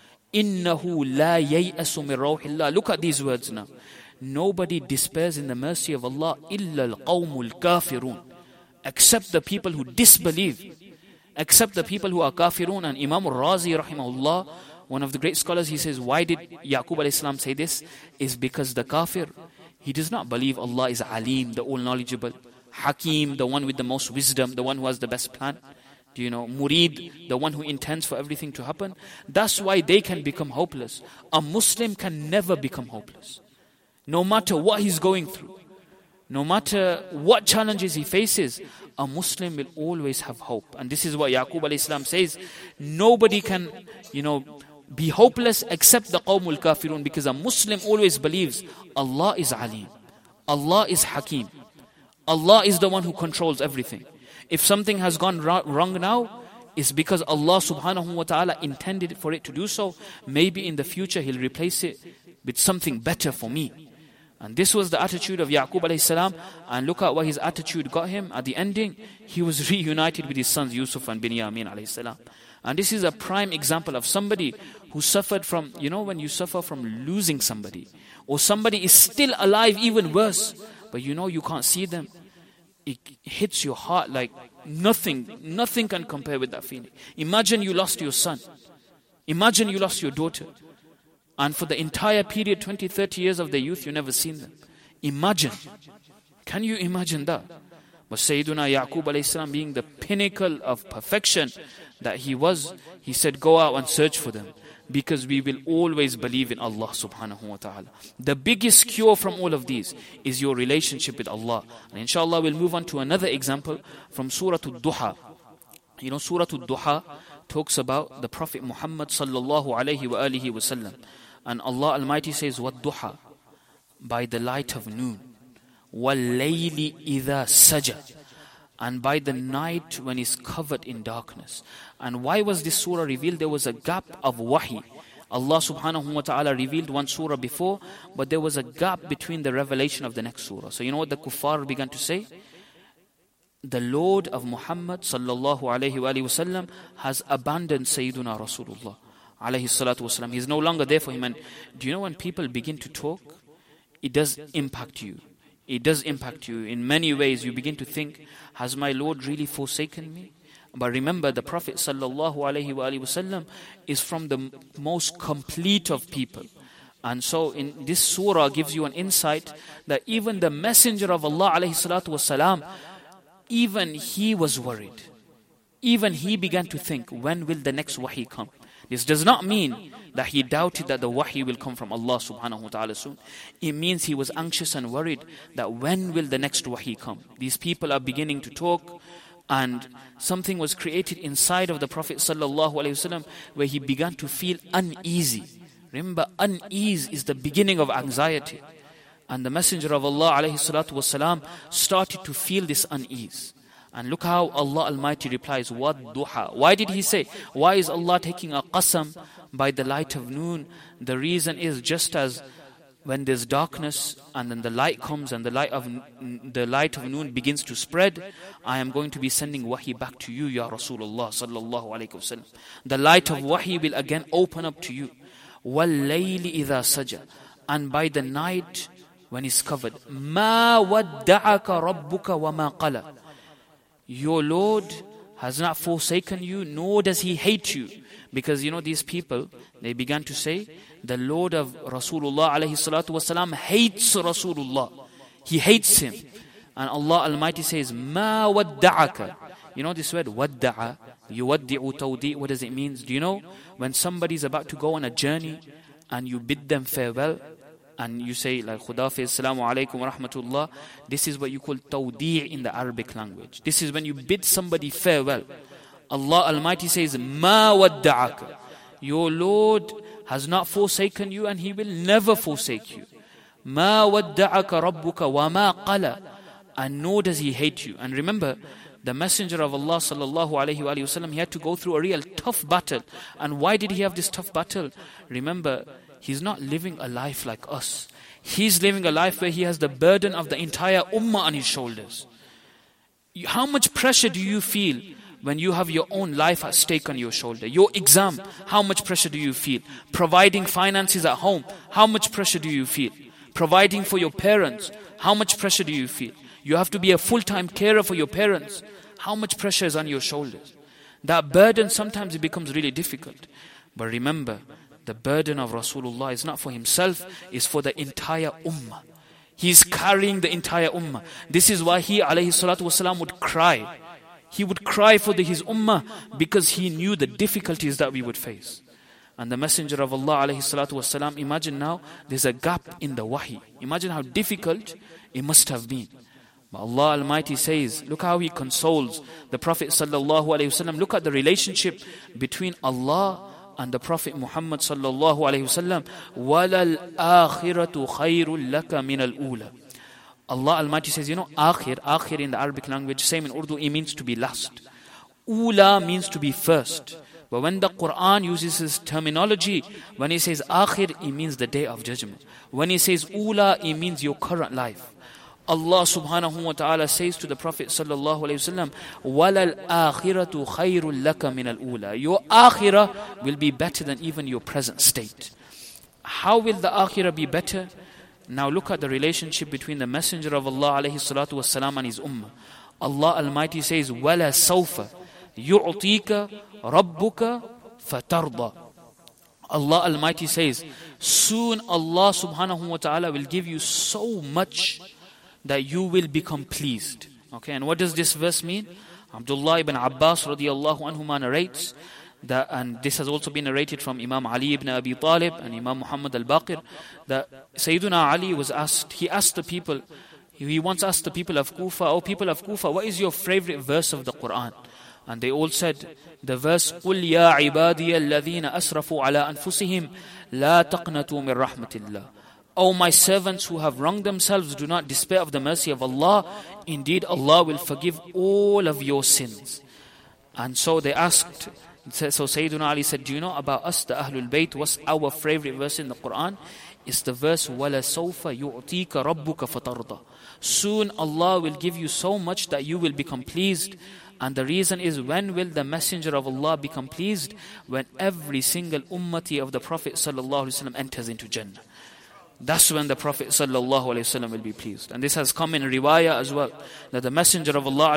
S6: Innahu la yay'asu min rawhillah. Look at these words now. Nobody despairs in the mercy of Allah illa al-qawmul kafirun. Except the people who disbelieve. Except the people who are kafirun. And Imam al-Razi rahimahullah, one of the great scholars, he says, why did Yaqub alayhi salam say this? Is because the kafir, he does not believe Allah is Alim, the all-knowledgeable, Hakim, the one with the most wisdom, the one who has the best plan. Do you know, Murid, the one who intends for everything to happen. That's why they can become hopeless. A Muslim can never become hopeless. No matter what he's going through, no matter what challenges he faces, a Muslim will always have hope. And this is what Yaqub alayhi salam says. Nobody can, you know, be hopeless except the qawmul kafirun, because a Muslim always believes Allah is Alim. Allah is Hakim. Allah is the one who controls everything. If something has gone wrong now, it's because Allah subhanahu wa ta'ala intended for it to do so. Maybe in the future He'll replace it with something better for me. And this was the attitude of Yaqub alayhi salam. And look at what his attitude got him. At the ending, he was reunited with his sons Yusuf and Binyamin alayhi salam. And this is a prime example of somebody who suffered from, you know, when you suffer from losing somebody, or somebody is still alive, even worse, but you know you can't see them. It hits your heart like nothing, nothing can compare with that feeling. Imagine you lost your son. Imagine you lost your daughter. And for the entire period, twenty, thirty years of their youth, you never seen them. Imagine. Can you imagine that? But Sayyiduna Yaqub alayhi salam, being the pinnacle of perfection that he was, he said, go out and search for them. Because we will always believe in Allah subhanahu wa ta'ala. The biggest cure from all of these is your relationship with Allah. And inshallah we'll move on to another example from Surah Ad-Duha. You know, Surah Ad-Duha talks about the Prophet Muhammad sallallahu alayhi wa alihi wa sallam. And Allah Almighty says, Wad-Duha, by the light of noon. وَاللَّيْلِ إِذَا سَجَى, and by the night when it's covered in darkness. And why was this surah revealed? There was a gap of wahi. Allah subhanahu wa ta'ala revealed one surah before, but there was a gap between the revelation of the next surah. So you know what the kuffar began to say? The Lord of Muhammad sallallahu alayhi wa sallam has abandoned Sayyiduna Rasulullah alayhi salatu wasalam. He's no longer there for him. And do you know when people begin to talk, it does impact you. It does impact you. In many ways you begin to think, has my Lord really forsaken me? But remember, the Prophet sallallahu alayhi wa sallam is from the most complete of people. And so in this surah gives you an insight that even the Messenger of Allah alayhi salatu wasalam, even he was worried. Even he began to think, when will the next wahi come? This does not mean that he doubted that the wahi will come from Allah subhanahu wa ta'ala soon. It means he was anxious and worried that when will the next wahi come? These people are beginning to talk, and something was created inside of the Prophet sallallahu alaihi wasallam where he began to feel uneasy. Remember, unease is the beginning of anxiety. And the Messenger of Allah alayhi salatu wasalam started to feel this unease. And look how Allah Almighty replies, وَالضُّحَى. Why did he say? Why is Allah taking a qasam by the light of noon? The reason is, just as when there's darkness and then the light comes and the light of the light of noon begins to spread, I am going to be sending wahi back to you, Ya Rasulullah sallallahu alayhi wasallam. The light of wahi will again open up to you. وَاللَّيْلِ إِذَا سَجَى. And by the night when it's covered, مَا وَدَّعَكَ رَبُّكَ وَمَا قَلَى. Your Lord has not forsaken you, nor does he hate you. Because you know these people, they began to say, the Lord of Rasulullah alayhi salatu wasalam hates Rasulullah. He hates him. And Allah Almighty says, Ma wadda'aka. You know this word, wadda'a, yuwaddi'u tawdi', what does it mean? Do you know? When somebody is about to go on a journey and you bid them farewell, and you say like Khudafiz, Assalamu alaikum wa rahmatullah, this is what you call tawdi' in the Arabic language. This is when you bid somebody farewell. Allah Almighty says, Ma wadda'aka. Your Lord has not forsaken you and he will never forsake you. Ma wadda'aka rabbuka wa ma qala. And nor does he hate you. And remember, the Messenger of Allah sallallahu alayhi wa sallam, he had to go through a real tough battle. And why did he have this tough battle? Remember, he's not living a life like us. He's living a life where he has the burden of the entire ummah on his shoulders. How much pressure do you feel when you have your own life at stake on your shoulder? Your exam, how much pressure do you feel? Providing finances at home, how much pressure do you feel? Providing for your parents, how much pressure do you feel? You have to be a full-time carer for your parents. How much pressure is on your shoulders? That burden, sometimes it becomes really difficult. But remember, the burden of Rasulullah is not for himself, it's for the entire ummah. He's carrying the entire ummah. This is why he, alayhi salatu wasalam, would cry. He would cry for the, his ummah because he knew the difficulties that we would face. And the Messenger of Allah alayhi salatu wasalam, imagine now, there's a gap in the wahi. Imagine how difficult it must have been. But Allah Almighty says, look how he consoles the Prophet sallallahu alayhi wasallam. Look at the relationship between Allah and the Prophet Muhammad sallallahu alayhi wasallam. وَلَلْآخِرَةُ خَيْرٌ لَكَ مِنَ الْأُولَى. Allah Almighty says, you know, akhir, akhir in the Arabic language, same in Urdu, it means to be last. Ula means to be first. But when the Quran uses this terminology, when it says akhir, it means the day of judgment. When it says ula, it means your current life. Allah subhanahu wa ta'ala says to the Prophet sallallahu alayhi wasallam, وَلَلْآخِرَةُ خَيْرٌ لَكَ مِنَ الْأُولَى. Your akhirah will be better than even your present state. How will the akhirah be better? Now look at the relationship between the Messenger of Allah alayhi salatu wasalam and his ummah. Allah Almighty says, وَلَا سَوْفَ يُعْطِيكَ رَبُّكَ فَتَرْضَى. Allah Almighty says, soon Allah subhanahu wa ta'ala will give you so much that you will become pleased. Okay, and what does this verse mean? Abdullah ibn Abbas radiallahu anhuma narrates that, and this has also been narrated from Imam Ali ibn Abi Talib and Imam Muhammad al-Baqir, that Sayyiduna Ali was asked, he asked the people, he once asked the people of Kufa, oh people of Kufa, what is your favorite verse of the Quran? And they all said, the verse, قُلْ يَا عِبَادِيَ الَّذِينَ أَسْرَفُوا عَلَىٰ أَنفُسِهِمْ لَا تَقْنَطُوا مِنْ رَحْمَةِ اللَّهِ. O my servants who have wronged themselves, do not despair of the mercy of Allah. Indeed, Allah will forgive all of your sins. And so they asked, so Sayyidina Ali said, do you know about us, the Ahlul Bayt, what's our favorite verse in the Quran? It's the verse, وَلَسَوْفَ يُعْطِيكَ رَبُّكَ فَتَرْضَى. Soon Allah will give you so much that you will become pleased. And the reason is, when will the Messenger of Allah become pleased? When every single ummati of the Prophet ﷺ enters into Jannah. That's when the Prophet ﷺ will be pleased. And this has come in riwayah as well, that the Messenger of Allah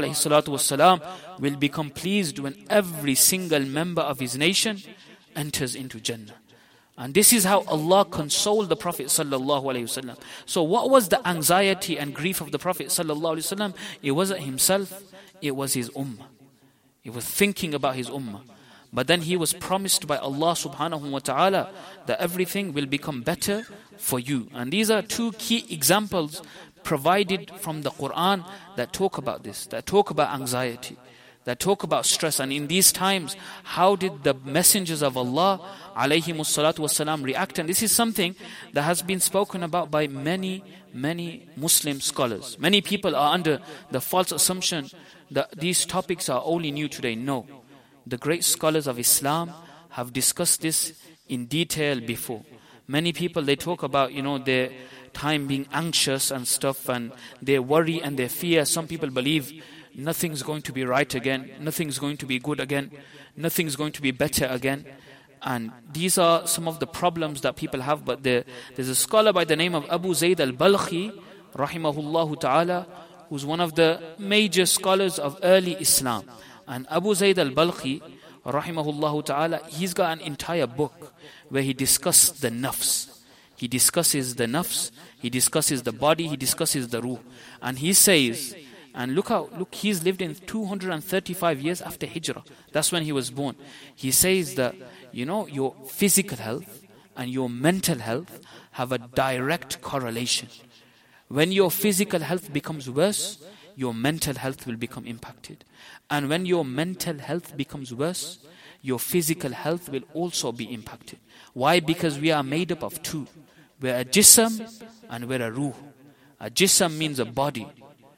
S6: ﷺ will become pleased when every single member of his nation enters into Jannah. And this is how Allah consoled the Prophet ﷺ. So what was the anxiety and grief of the Prophet ﷺ? It wasn't himself, it was his ummah. He was thinking about his ummah. But then he was promised by Allah subhanahu wa ta'ala that everything will become better for you. And these are two key examples provided from the Quran that talk about this, that talk about anxiety, that talk about stress. And in these times, how did the messengers of Allah alayhimus salatu wasalam react? And this is something that has been spoken about by many, many Muslim scholars. Many people are under the false assumption that these topics are only new today. No. The great scholars of Islam have discussed this in detail before. Many people, they talk about, you know, their time being anxious and stuff, and their worry and their fear. Some people believe nothing's going to be right again, nothing's going to be good again, nothing's going to be better again. And these are some of the problems that people have. But there, there's a scholar by the name of Abu Zayd al-Balkhi, rahimahullah ta'ala, who's one of the major scholars of early Islam. And Abu Zayd al-Balkhi, rahimahullah ta'ala, he's got an entire book where he discusses the nafs. He discusses the nafs, he discusses the body, he discusses the ruh. And he says, and look how, look, he's lived in two hundred thirty-five years after Hijrah. That's when he was born. He says that, you know, your physical health and your mental health have a direct correlation. When your physical health becomes worse, your mental health will become impacted. And when your mental health becomes worse, your physical health will also be impacted. Why? Because we are made up of two. We're a jism and we're a ruh. A jism means a body.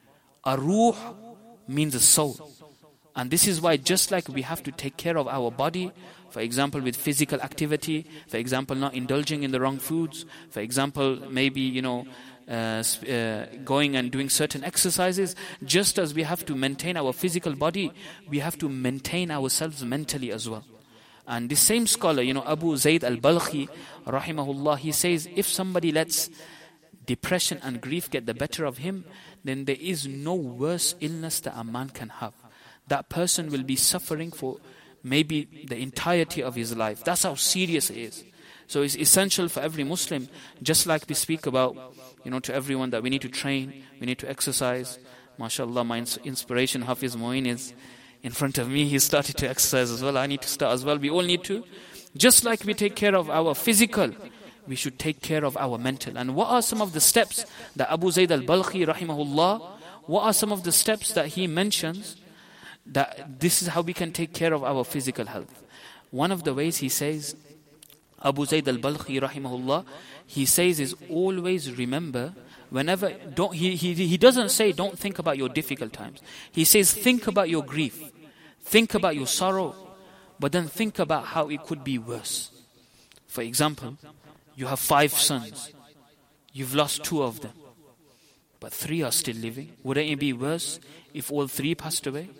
S6: A ruh means a soul. And this is why, just like we have to take care of our body, for example, with physical activity, for example, not indulging in the wrong foods, for example, maybe, you know, Uh, uh, going and doing certain exercises, just as we have to maintain our physical body, we have to maintain ourselves mentally as well. And the same scholar, you know, Abu Zayd al-Balkhi, rahimahullah, he says, if somebody lets depression and grief get the better of him, then there is no worse illness that a man can have. That person will be suffering for maybe the entirety of his life. That's how serious it is. So it's essential for every Muslim, just like we speak about, you know, to everyone, that we need to train, we need to exercise. MashaAllah, my inspiration, Hafiz Moin, is in front of me. He started to exercise as well. I need to start as well. We all need to. Just like we take care of our physical, we should take care of our mental. And what are some of the steps that Abu Zayd al-Balkhi, rahimahullah, what are some of the steps that he mentions that this is how we can take care of our physical health? One of the ways, he says, Abu Zayd al-Balkhi, rahimahullah, he says is always remember, whenever, don't, he, he, he doesn't say don't think about your difficult times. He says think about your grief, think about your sorrow, but then think about how it could be worse. For example, you have five sons, you've lost two of them, but three are still living. Wouldn't it be worse if all three passed away?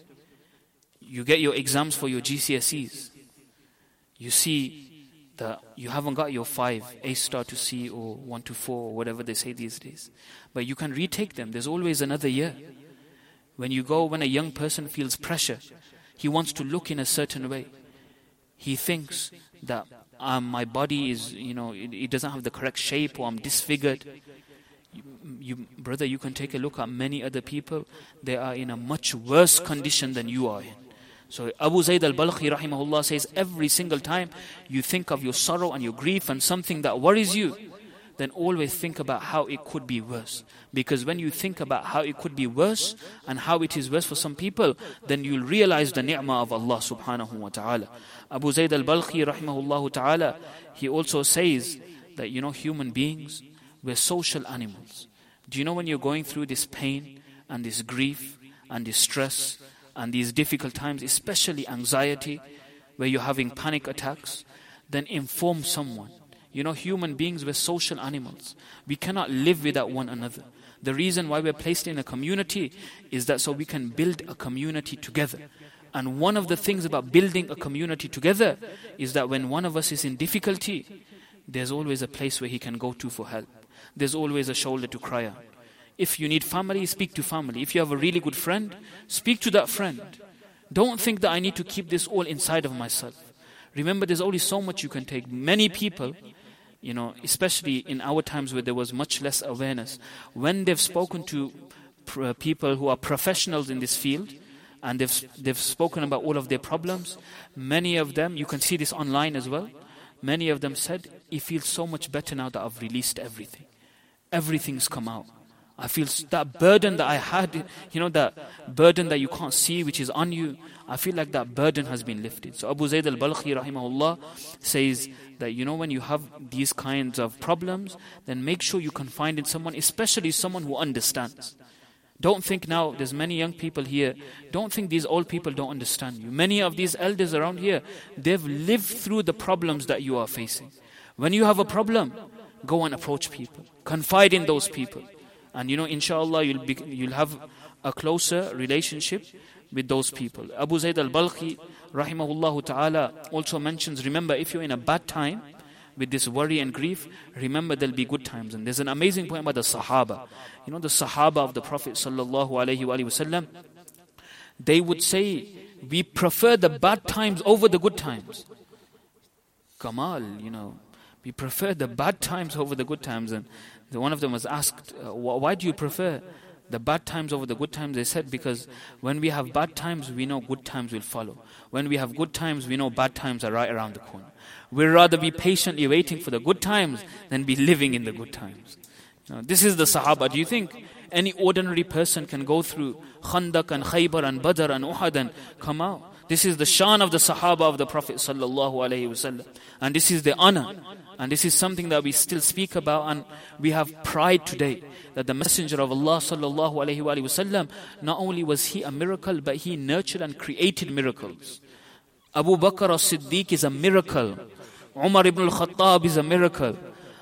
S6: You get your exams for your G C S Es. You see that you haven't got your five, A star to C or one to four or whatever they say these days. But you can retake them. There's always another year. When you go, when a young person feels pressure, he wants to look in a certain way. He thinks that um, my body is, you know, it, it doesn't have the correct shape, or I'm disfigured. You, you, brother, you can take a look at many other people. They are in a much worse condition than you are in. So Abu Zayd al-Balkhi, rahimahullah, says every single time you think of your sorrow and your grief and something that worries you, then always think about how it could be worse. Because when you think about how it could be worse and how it is worse for some people, then you'll realize the ni'mah of Allah subhanahu wa ta'ala. Abu Zayd al-Balkhi, rahimahullah ta'ala, he also says that, you know, human beings we're social animals. Do you know when you're going through this pain and this grief and this stress and these difficult times, especially anxiety, where you're having panic attacks, then inform someone. You know, human beings, we're social animals. We cannot live without one another. The reason why we're placed in a community is that so we can build a community together. And one of the things about building a community together is that when one of us is in difficulty, there's always a place where he can go to for help. There's always a shoulder to cry on. If you need family, speak to family. If you have a really good friend, speak to that friend. Don't think that I need to keep this all inside of myself. Remember, there's only so much you can take. Many people, you know, especially in our times where there was much less awareness, when they've spoken to pr- people who are professionals in this field, and they've they've spoken about all of their problems, many of them, you can see this online as well, many of them said, it feels so much better now that I've released everything. Everything's come out. I feel that burden that I had, you know, that burden that you can't see, which is on you, I feel like that burden has been lifted. So Abu Zayd al-Balkhi rahimahullah says that, you know, when you have these kinds of problems, then make sure you confide in someone, especially someone who understands. Don't think now, there's many young people here, don't think these old people don't understand you. Many of these elders around here, they've lived through the problems that you are facing. When you have a problem, go and approach people. Confide in those people. And you know, inshallah, you'll, be, you'll have a closer relationship with those people. Abu Zayd al-Balkhi, rahimahullah ta'ala, also mentions, remember, if you're in a bad time, with this worry and grief, remember there'll be good times. And there's an amazing point about the Sahaba. You know, the Sahaba of the Prophet sallallahu alaihi wasallam, they would say, we prefer the bad times over the good times. Kamal, you know, we prefer the bad times over the good times. And the one of them was asked, uh, why do you prefer the bad times over the good times? They said, because when we have bad times, we know good times will follow. When we have good times, we know bad times are right around the corner. We'd rather be patiently waiting for the good times than be living in the good times. You know, this is the Sahaba. Do you think any ordinary person can go through Khandaq and Khaybar and Badr and Uhud and come out? This is the shan of the Sahaba of the Prophet sallallahu alaihi wasallam. And this is the honor. And this is something that we still speak about, and we have pride today that the Messenger of Allah sallallahu alaihi wasallam, not only was he a miracle, but he nurtured and created miracles. Abu Bakr as-Siddiq is a miracle. Umar ibn al-Khattab is a miracle.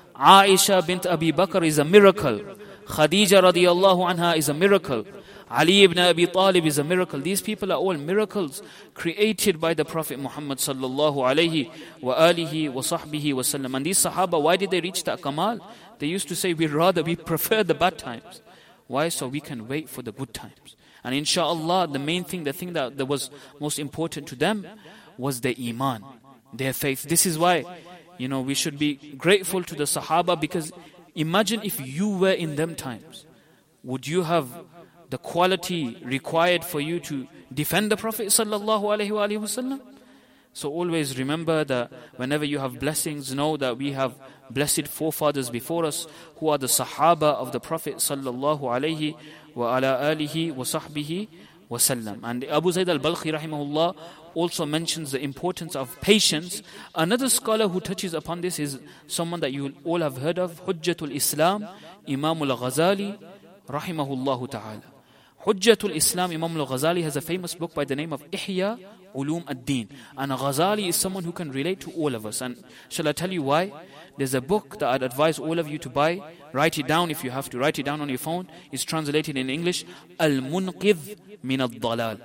S6: Aisha bint Abi Bakr is a miracle. Khadija radiyallahu anha is a miracle. Ali ibn Abi Talib is a miracle. These people are all miracles created by the Prophet Muhammad sallallahu alayhi wa alihi wa sahbihi wa sallam. And these Sahaba, why did they reach that Kamal? They used to say, we rather, we prefer the bad times. Why? So we can wait for the good times. And inshallah, the main thing, the thing that, that was most important to them was their iman, their faith. This is why, you know, we should be grateful to the Sahaba, because imagine if you were in them times. Would you have the quality required for you to defend the Prophet sallallahu alaihi wasallam? So always remember that whenever you have blessings, know that we have blessed forefathers before us who are the Sahaba of the Prophet sallallahu alaihi wa ala alihi wa sahbihi wa sallam. And Abu Zayd al-Balkhi rahimahullah also mentions the importance of patience. Another scholar who touches upon this is someone that you all have heard of, Hujjatul Islam, Imam al-Ghazali rahimahullah ta'ala. Hujjatul Islam, Imam al-Ghazali has a famous book by the name of Ihya Ulum ad-Din. And Ghazali is someone who can relate to all of us. And shall I tell you why? There's a book that I'd advise all of you to buy. Write it down if you have to. Write it down on your phone. It's translated in English. Al-Munqidh min al-Dalal.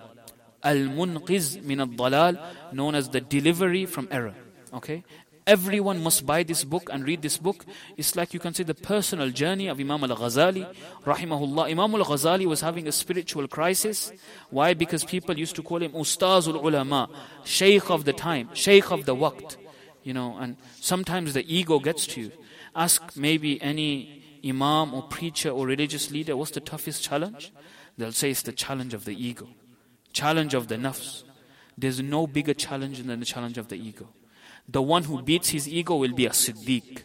S6: Al-Munqiz min al-Dalal, known as the delivery from error. Okay? Everyone must buy this book and read this book. It's like you can say the personal journey of Imam al-Ghazali, rahimahullah. Imam al-Ghazali was having a spiritual crisis. Why? Because people used to call him Ustazul Ulama, Shaykh of the time, Shaykh of the Waqt. You know, and sometimes the ego gets to you. Ask maybe any imam or preacher or religious leader, what's the toughest challenge? They'll say it's the challenge of the ego. Challenge of the nafs. There's no bigger challenge than the challenge of the ego. The one who beats his ego will be a Siddiq.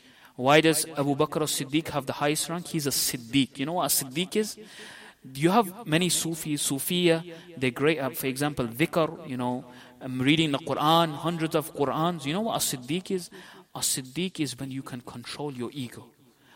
S6: Why does Abu Bakr as-Siddiq have the highest rank? He's a Siddiq. You know what a Siddiq is? You have many Sufis, Sufiya, they're great at, for example, dhikr, you know, um, reading the Quran, hundreds of Qurans. You know what a Siddiq is? A Siddiq is when you can control your ego.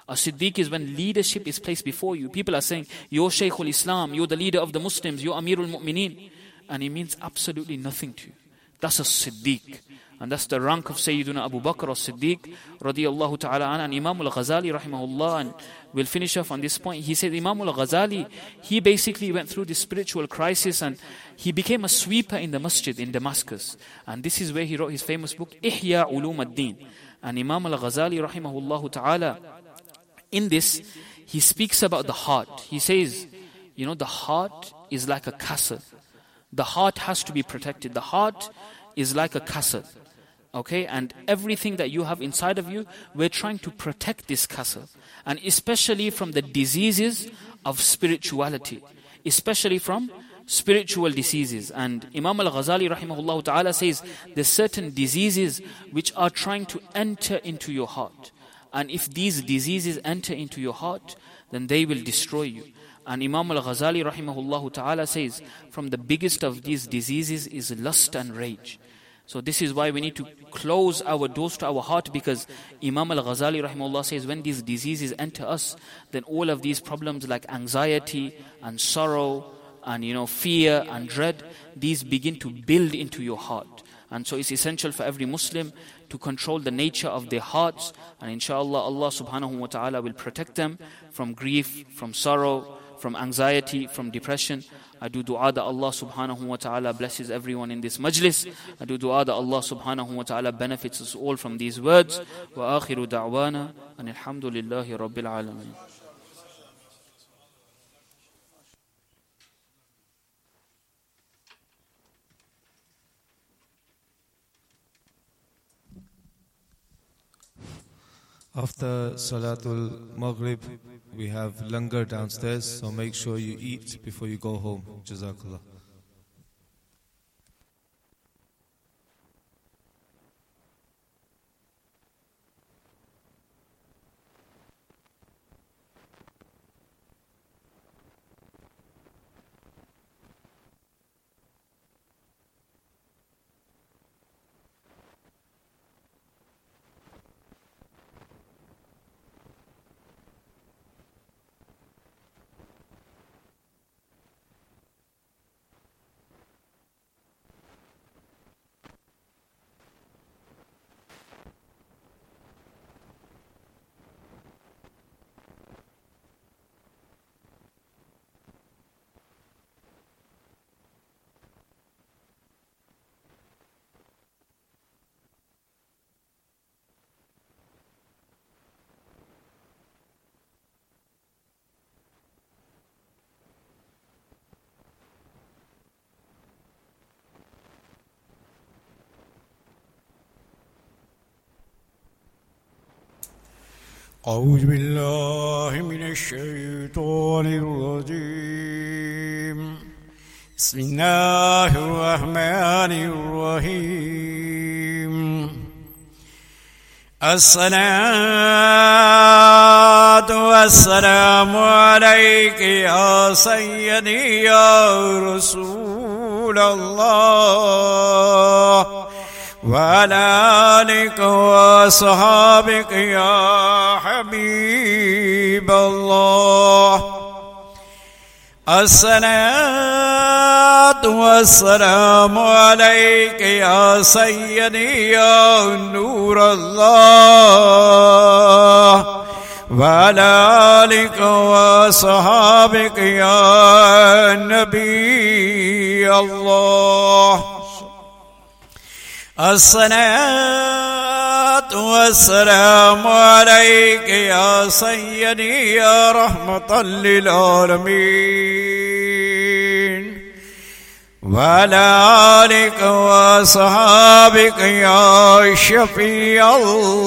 S6: A Siddiq is when leadership is placed before you. People are saying, you're Shaykhul Islam, you're the leader of the Muslims, you're Amirul Mu'mineen. And it means absolutely nothing to you. That's a Siddiq. And that's the rank of Sayyiduna Abu Bakr as-Siddiq radiyallahu ta'ala an. And Imam al-Ghazali rahimahullah, and we'll finish off on this point. He said Imam al-Ghazali, he basically went through this spiritual crisis and he became a sweeper in the masjid in Damascus. And this is where he wrote his famous book, Ihya Ulum ad-Din. And Imam al-Ghazali rahimahullah ta'ala, in this, he speaks about the heart. He says, you know, the heart is like a castle. The heart has to be protected. The heart is like a castle. Okay, and everything that you have inside of you, we're trying to protect this castle. And especially from the diseases of spirituality. Especially from spiritual diseases. And Imam al-Ghazali rahimahullah ta'ala says, there's certain diseases which are trying to enter into your heart. And if these diseases enter into your heart, then they will destroy you. And Imam al-Ghazali rahimahullah ta'ala says, from the biggest of these diseases is lust and rage. So this is why we need to close our doors to our heart, because Imam al-Ghazali rahimahullah says when these diseases enter us, then all of these problems like anxiety and sorrow and you know fear and dread, these begin to build into your heart. And so it's essential for every Muslim to control the nature of their hearts, and inshallah Allah subhanahu wa ta'ala will protect them from grief, from sorrow, from anxiety, from depression. I do dua that Allah subhanahu wa ta'ala blesses everyone in this majlis. I do dua that Allah subhanahu wa ta'ala benefits us all from these words. Wa akhiru da'wana and alhamdulillahi rabbil alameen.
S5: After Salatul Maghrib, we have langar downstairs, so make sure you eat before you go home. Jazakallah.
S7: أعوذ بالله من الشيطان الرجيم بسم الله الرحمن الرحيم الصلاة والسلام عليك يا سيدي يا رسول الله وعلى آلك وصحابك يا حبيب الله الصلاة والسلام عليك يا سيدي يا نور الله وعلى آلك وصحابك يا نبي الله الصلاة والسلام عليك يا سيدي يا رحمة للعالمين وعلى آلك وصحابك يا شفيع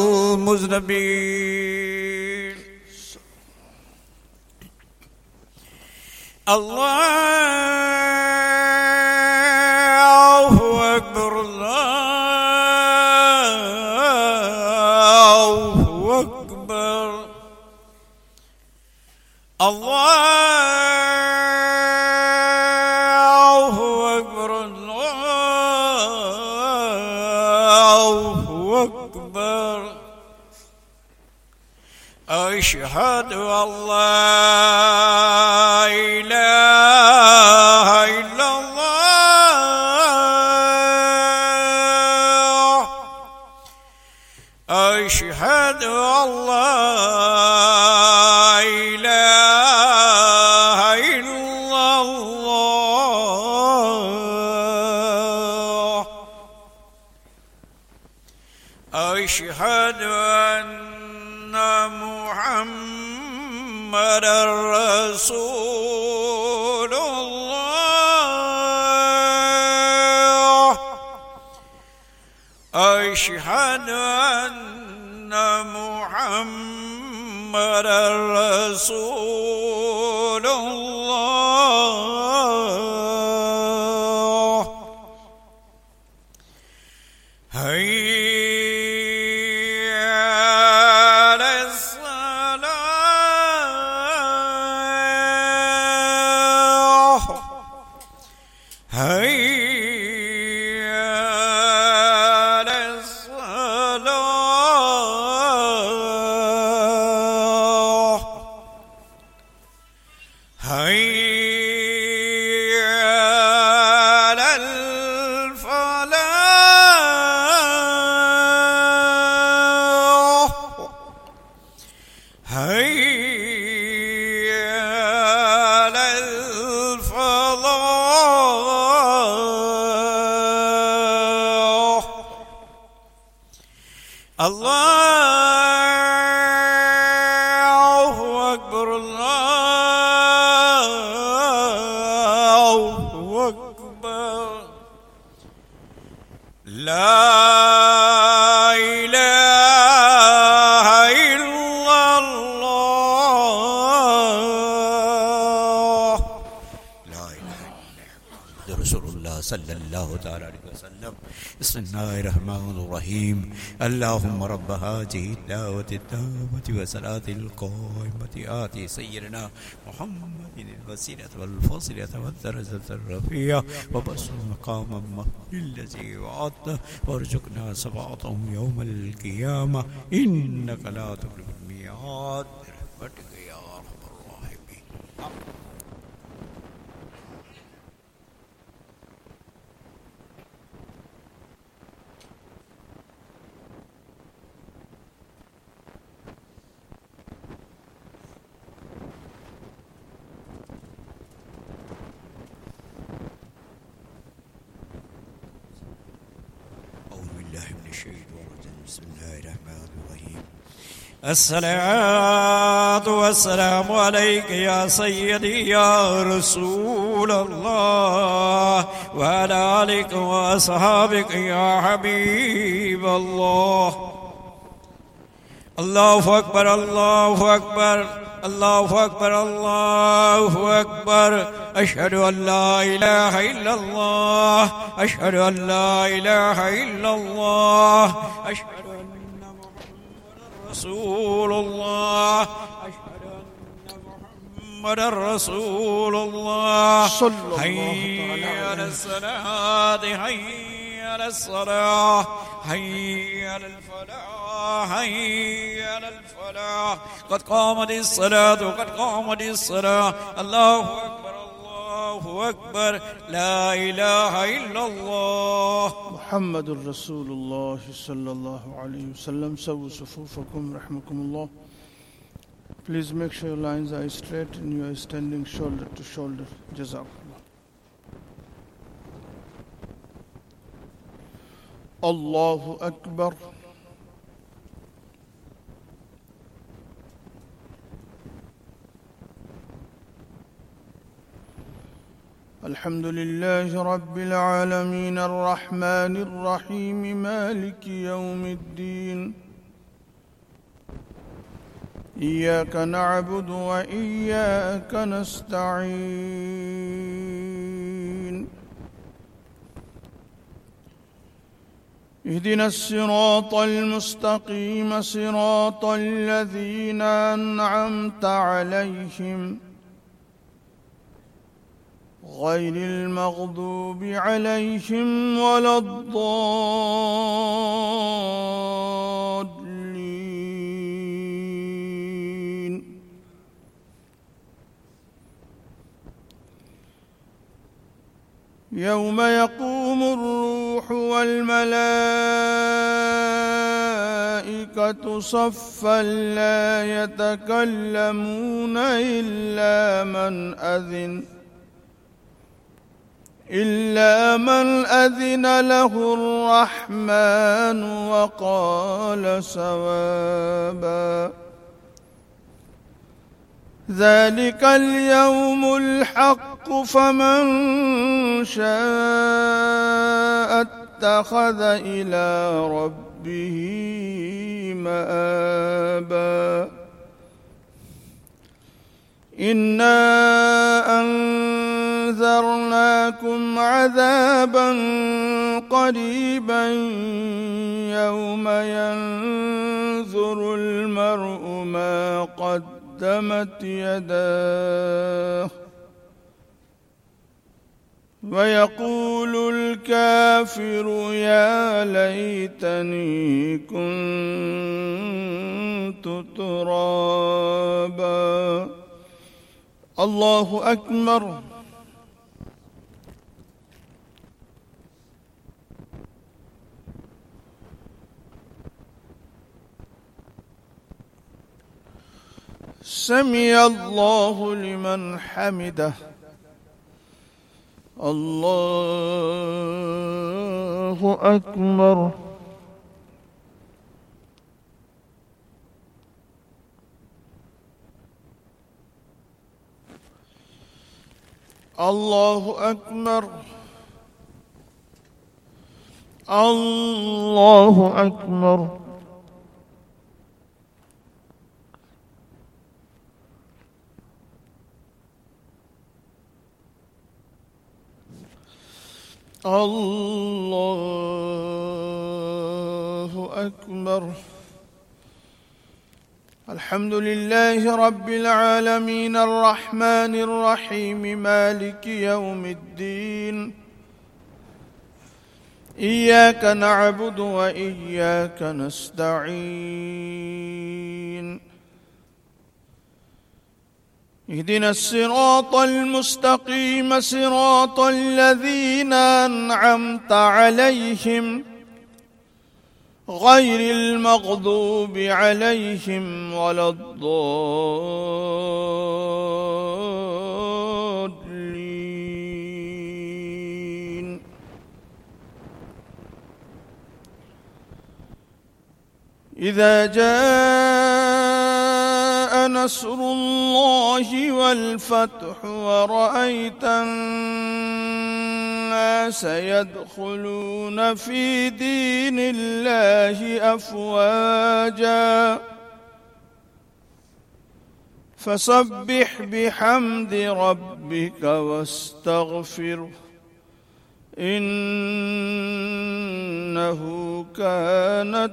S7: المذنبين الله أكبر الله الله أكبر الله أكبر أشهد أن لا إله إلا الله أشهد أن لا إله إلا الله أشهد أن محمدا رسول الله أشهد أن محمدا رسول الله هيا على الصلاة هيا على الصلاة هيا على الفلاح هيا على الفلاح الله أكبر الله أكبر لا إله إلا الله لا إله إلا الله رسول الله صلى الله تعالى عليه وسلم بسم الله الرحمن الرحيم اللهم رب هذه الدعوة التامة وصلاة القائمة آتي سيدنا محمد الوسيلة والفاصلة والدرجة الرفيعة وبشر مقاما محمود الذي وعدته وارزقنا شفاعته يوم القيامة إنك لا تخلف الميعاد برحمتك يا أرحم الراحمين. أعوذ بالله من الشيطان الرجيم بسم الله الرحمن الرحيم الصلاة والسلام عليك يا سيدي يا رسول الله وعلى آلك وأصحابك يا حبيب الله. الله أكبر الله أكبر الله أكبر الله أكبر أشهد أن لا إله إلا الله أشهد أن لا إله إلا الله أشهد أن محمدا رسول الله أشهد أن محمدا رسول الله
S1: صلى الله
S7: حي
S1: تعالى
S7: على
S1: عليه.
S7: الصلاة حي على الصلاة حي على الفلاح حي على الفلاح قد قامت الصلاة قد قامت الصلاة الله أكبر الله أكبر لا إله إلا الله.
S1: محمد رسول الله صلى الله عليه وسلم. سووا صفوفكم رحمكم الله. Please make sure your lines are straight and you are standing shoulder to shoulder. Jazakallah. Allahu Akbar. الحمد لله رب العالمين الرحمن الرحيم مالك يوم الدين إياك نعبد وإياك نستعين اهدنا الصراط المستقيم صراط الذين أنعمت عليهم غير المغضوب عليهم ولا الضالين يوم يقوم الروح والملائكة صفا لا يتكلمون إلا من أذن إلا من أذن له الرحمن وقال صوابا ذلك اليوم الحق فمن شاء اتخذ إلى ربه مآبا إنا أنذرناكم عذابا قريبا يوم ينظر المرء ما قدمت يداه ويقول الكافر يا ليتني كنت ترابا. الله أكبر. سمع الله لمن حمده. الله أكبر. الله أكبر. الله أكبر. الله أكبر. الحمد لله رب العالمين الرحمن الرحيم مالك يوم الدين إياك نعبد وإياك نستعين اهدنا الصراط المستقيم صراط الذين أنعمت عليهم غير المغضوب عليهم ولا الضالين. إذا جاء نصر الله والفتح ورأيت الناس يدخلون في دين الله أفواجا فسبح بحمد ربك واستغفره إنه كان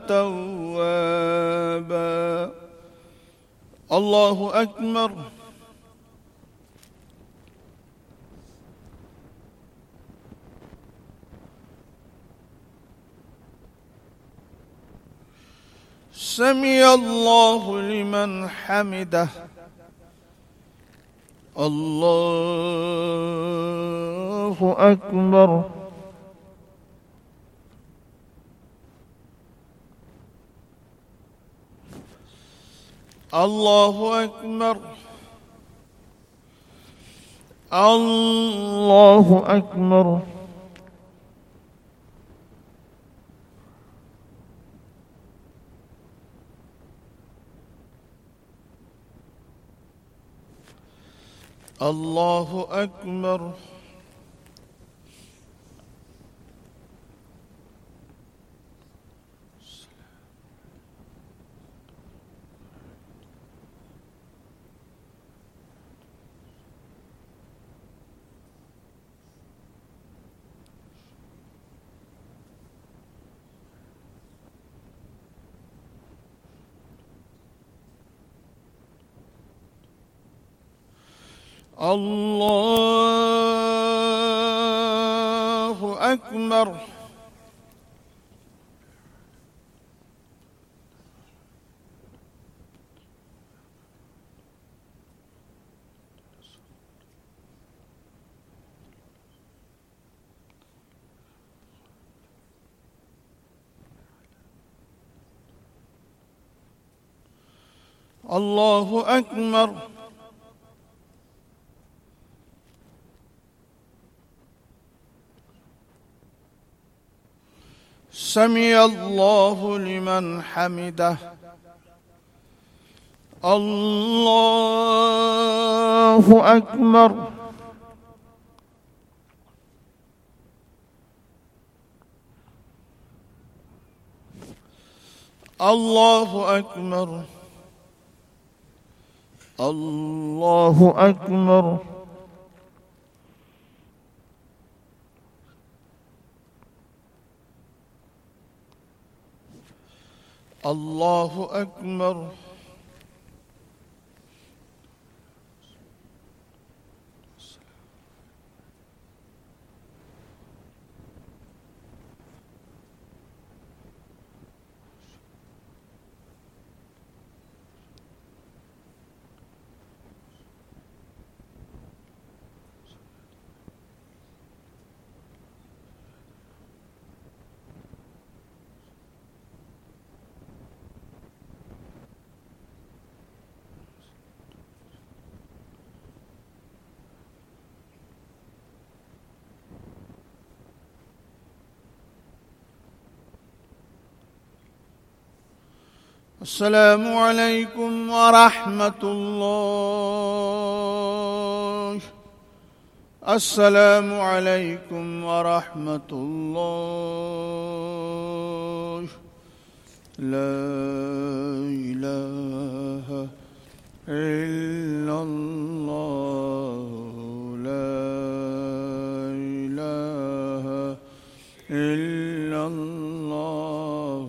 S1: توابا. الله أكبر. سمع الله لمن حمده. الله أكبر. الله أكبر. الله أكبر. الله أكبر. الله أكبر. الله أكبر. سمع الله لمن حمده. الله أكبر. الله أكبر. الله أكبر. الله أكبر. السلام عليكم ورحمة الله. السلام عليكم ورحمة الله. لا إله إلا الله. لا إله إلا الله.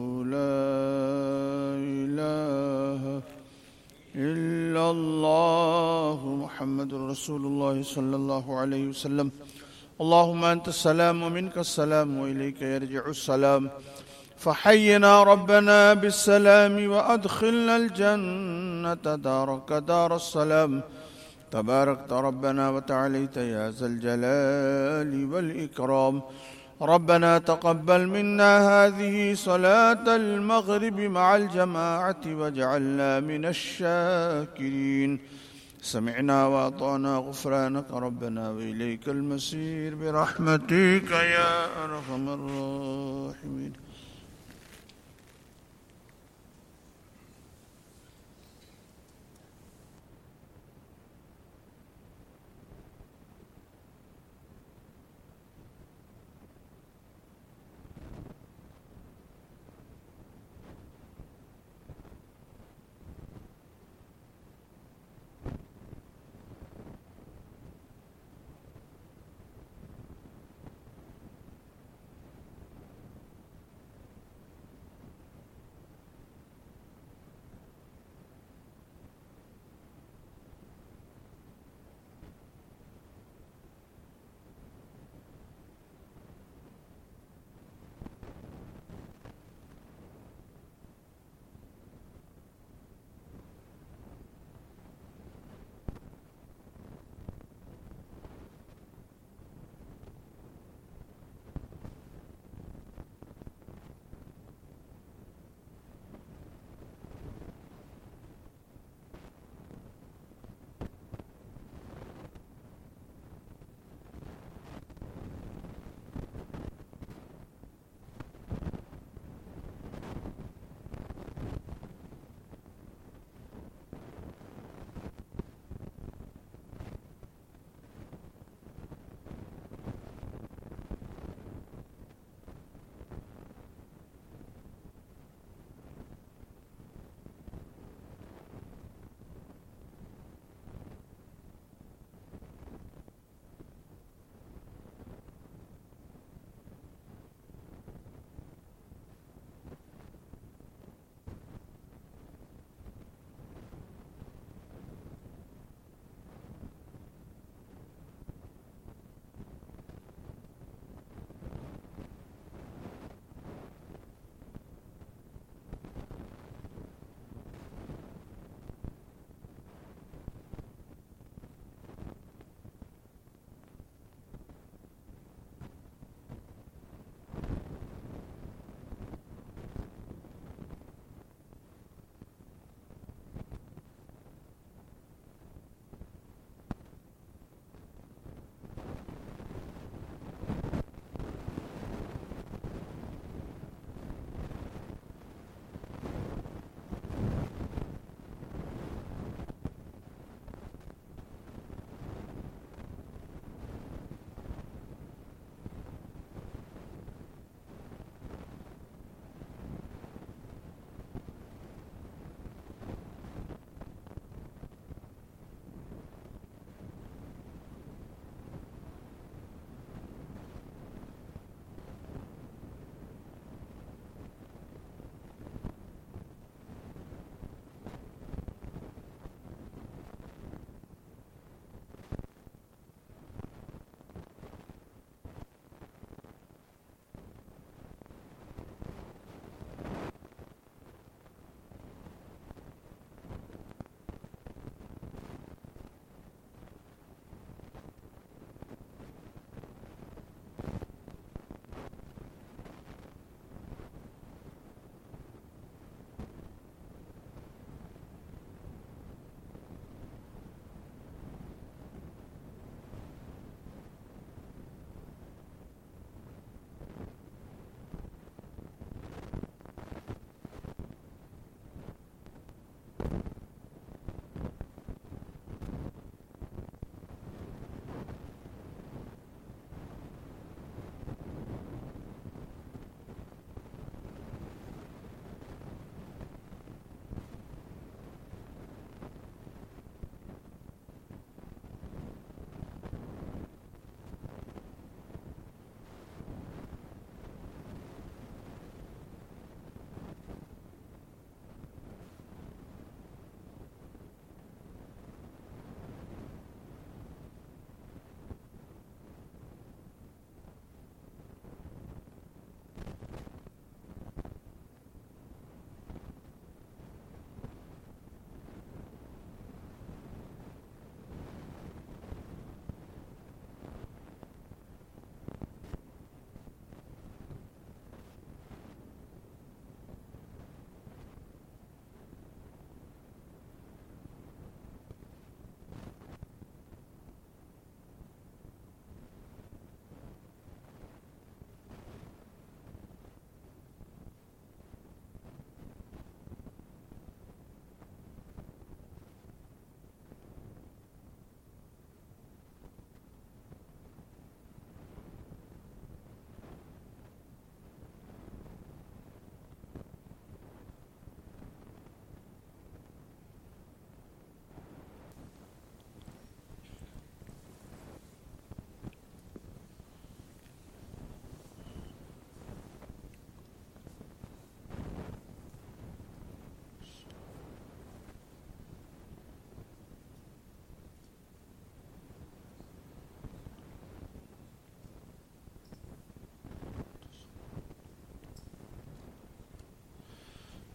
S1: إلا الله محمد رسول الله صلى الله عليه وسلم. اللهم أنت السلام ومنك السلام وإليك يرجع السلام، فحينا ربنا بالسلام وأدخلنا الجنة دارك دار السلام. تباركت ربنا وتعاليت يا ذا الجلال والإكرام. ربنا تقبل منا هذه صلاة المغرب مع الجماعة واجعلنا من الشاكرين. سمعنا وأطعنا غفرانك ربنا وإليك المصير برحمتك يا أرحم الراحمين.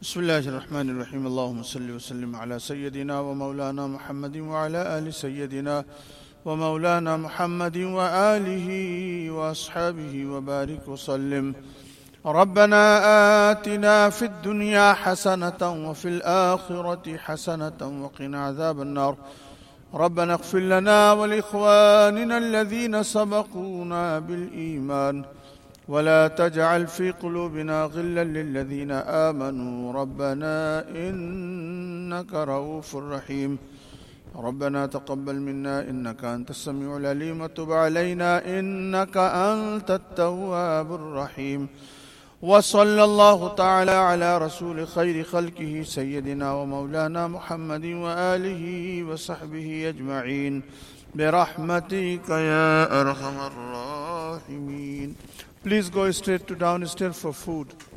S1: بسم الله الرحمن الرحيم اللهم صل وسلم على سيدنا ومولانا محمد وعلى آل سيدنا ومولانا محمد وآله وأصحابه وبارك وسلم. ربنا آتنا في الدنيا حسنة وفي الآخرة حسنة وقنا عذاب النار. ربنا اغفر لنا ولإخواننا الذين سبقونا بالإيمان ولا تجعل في قلوبنا غلا للذين آمنوا ربنا إنك رؤوف رحيم. ربنا تقبل منا إنك أنت السميع العليم وتب علينا إنك أنت التواب الرحيم. وصلى الله تعالى على رسول خير خلقه سيدنا ومولانا محمد وآله وصحبه أجمعين برحمتك يا أرحم الراحمين. Please go straight to downstairs for food.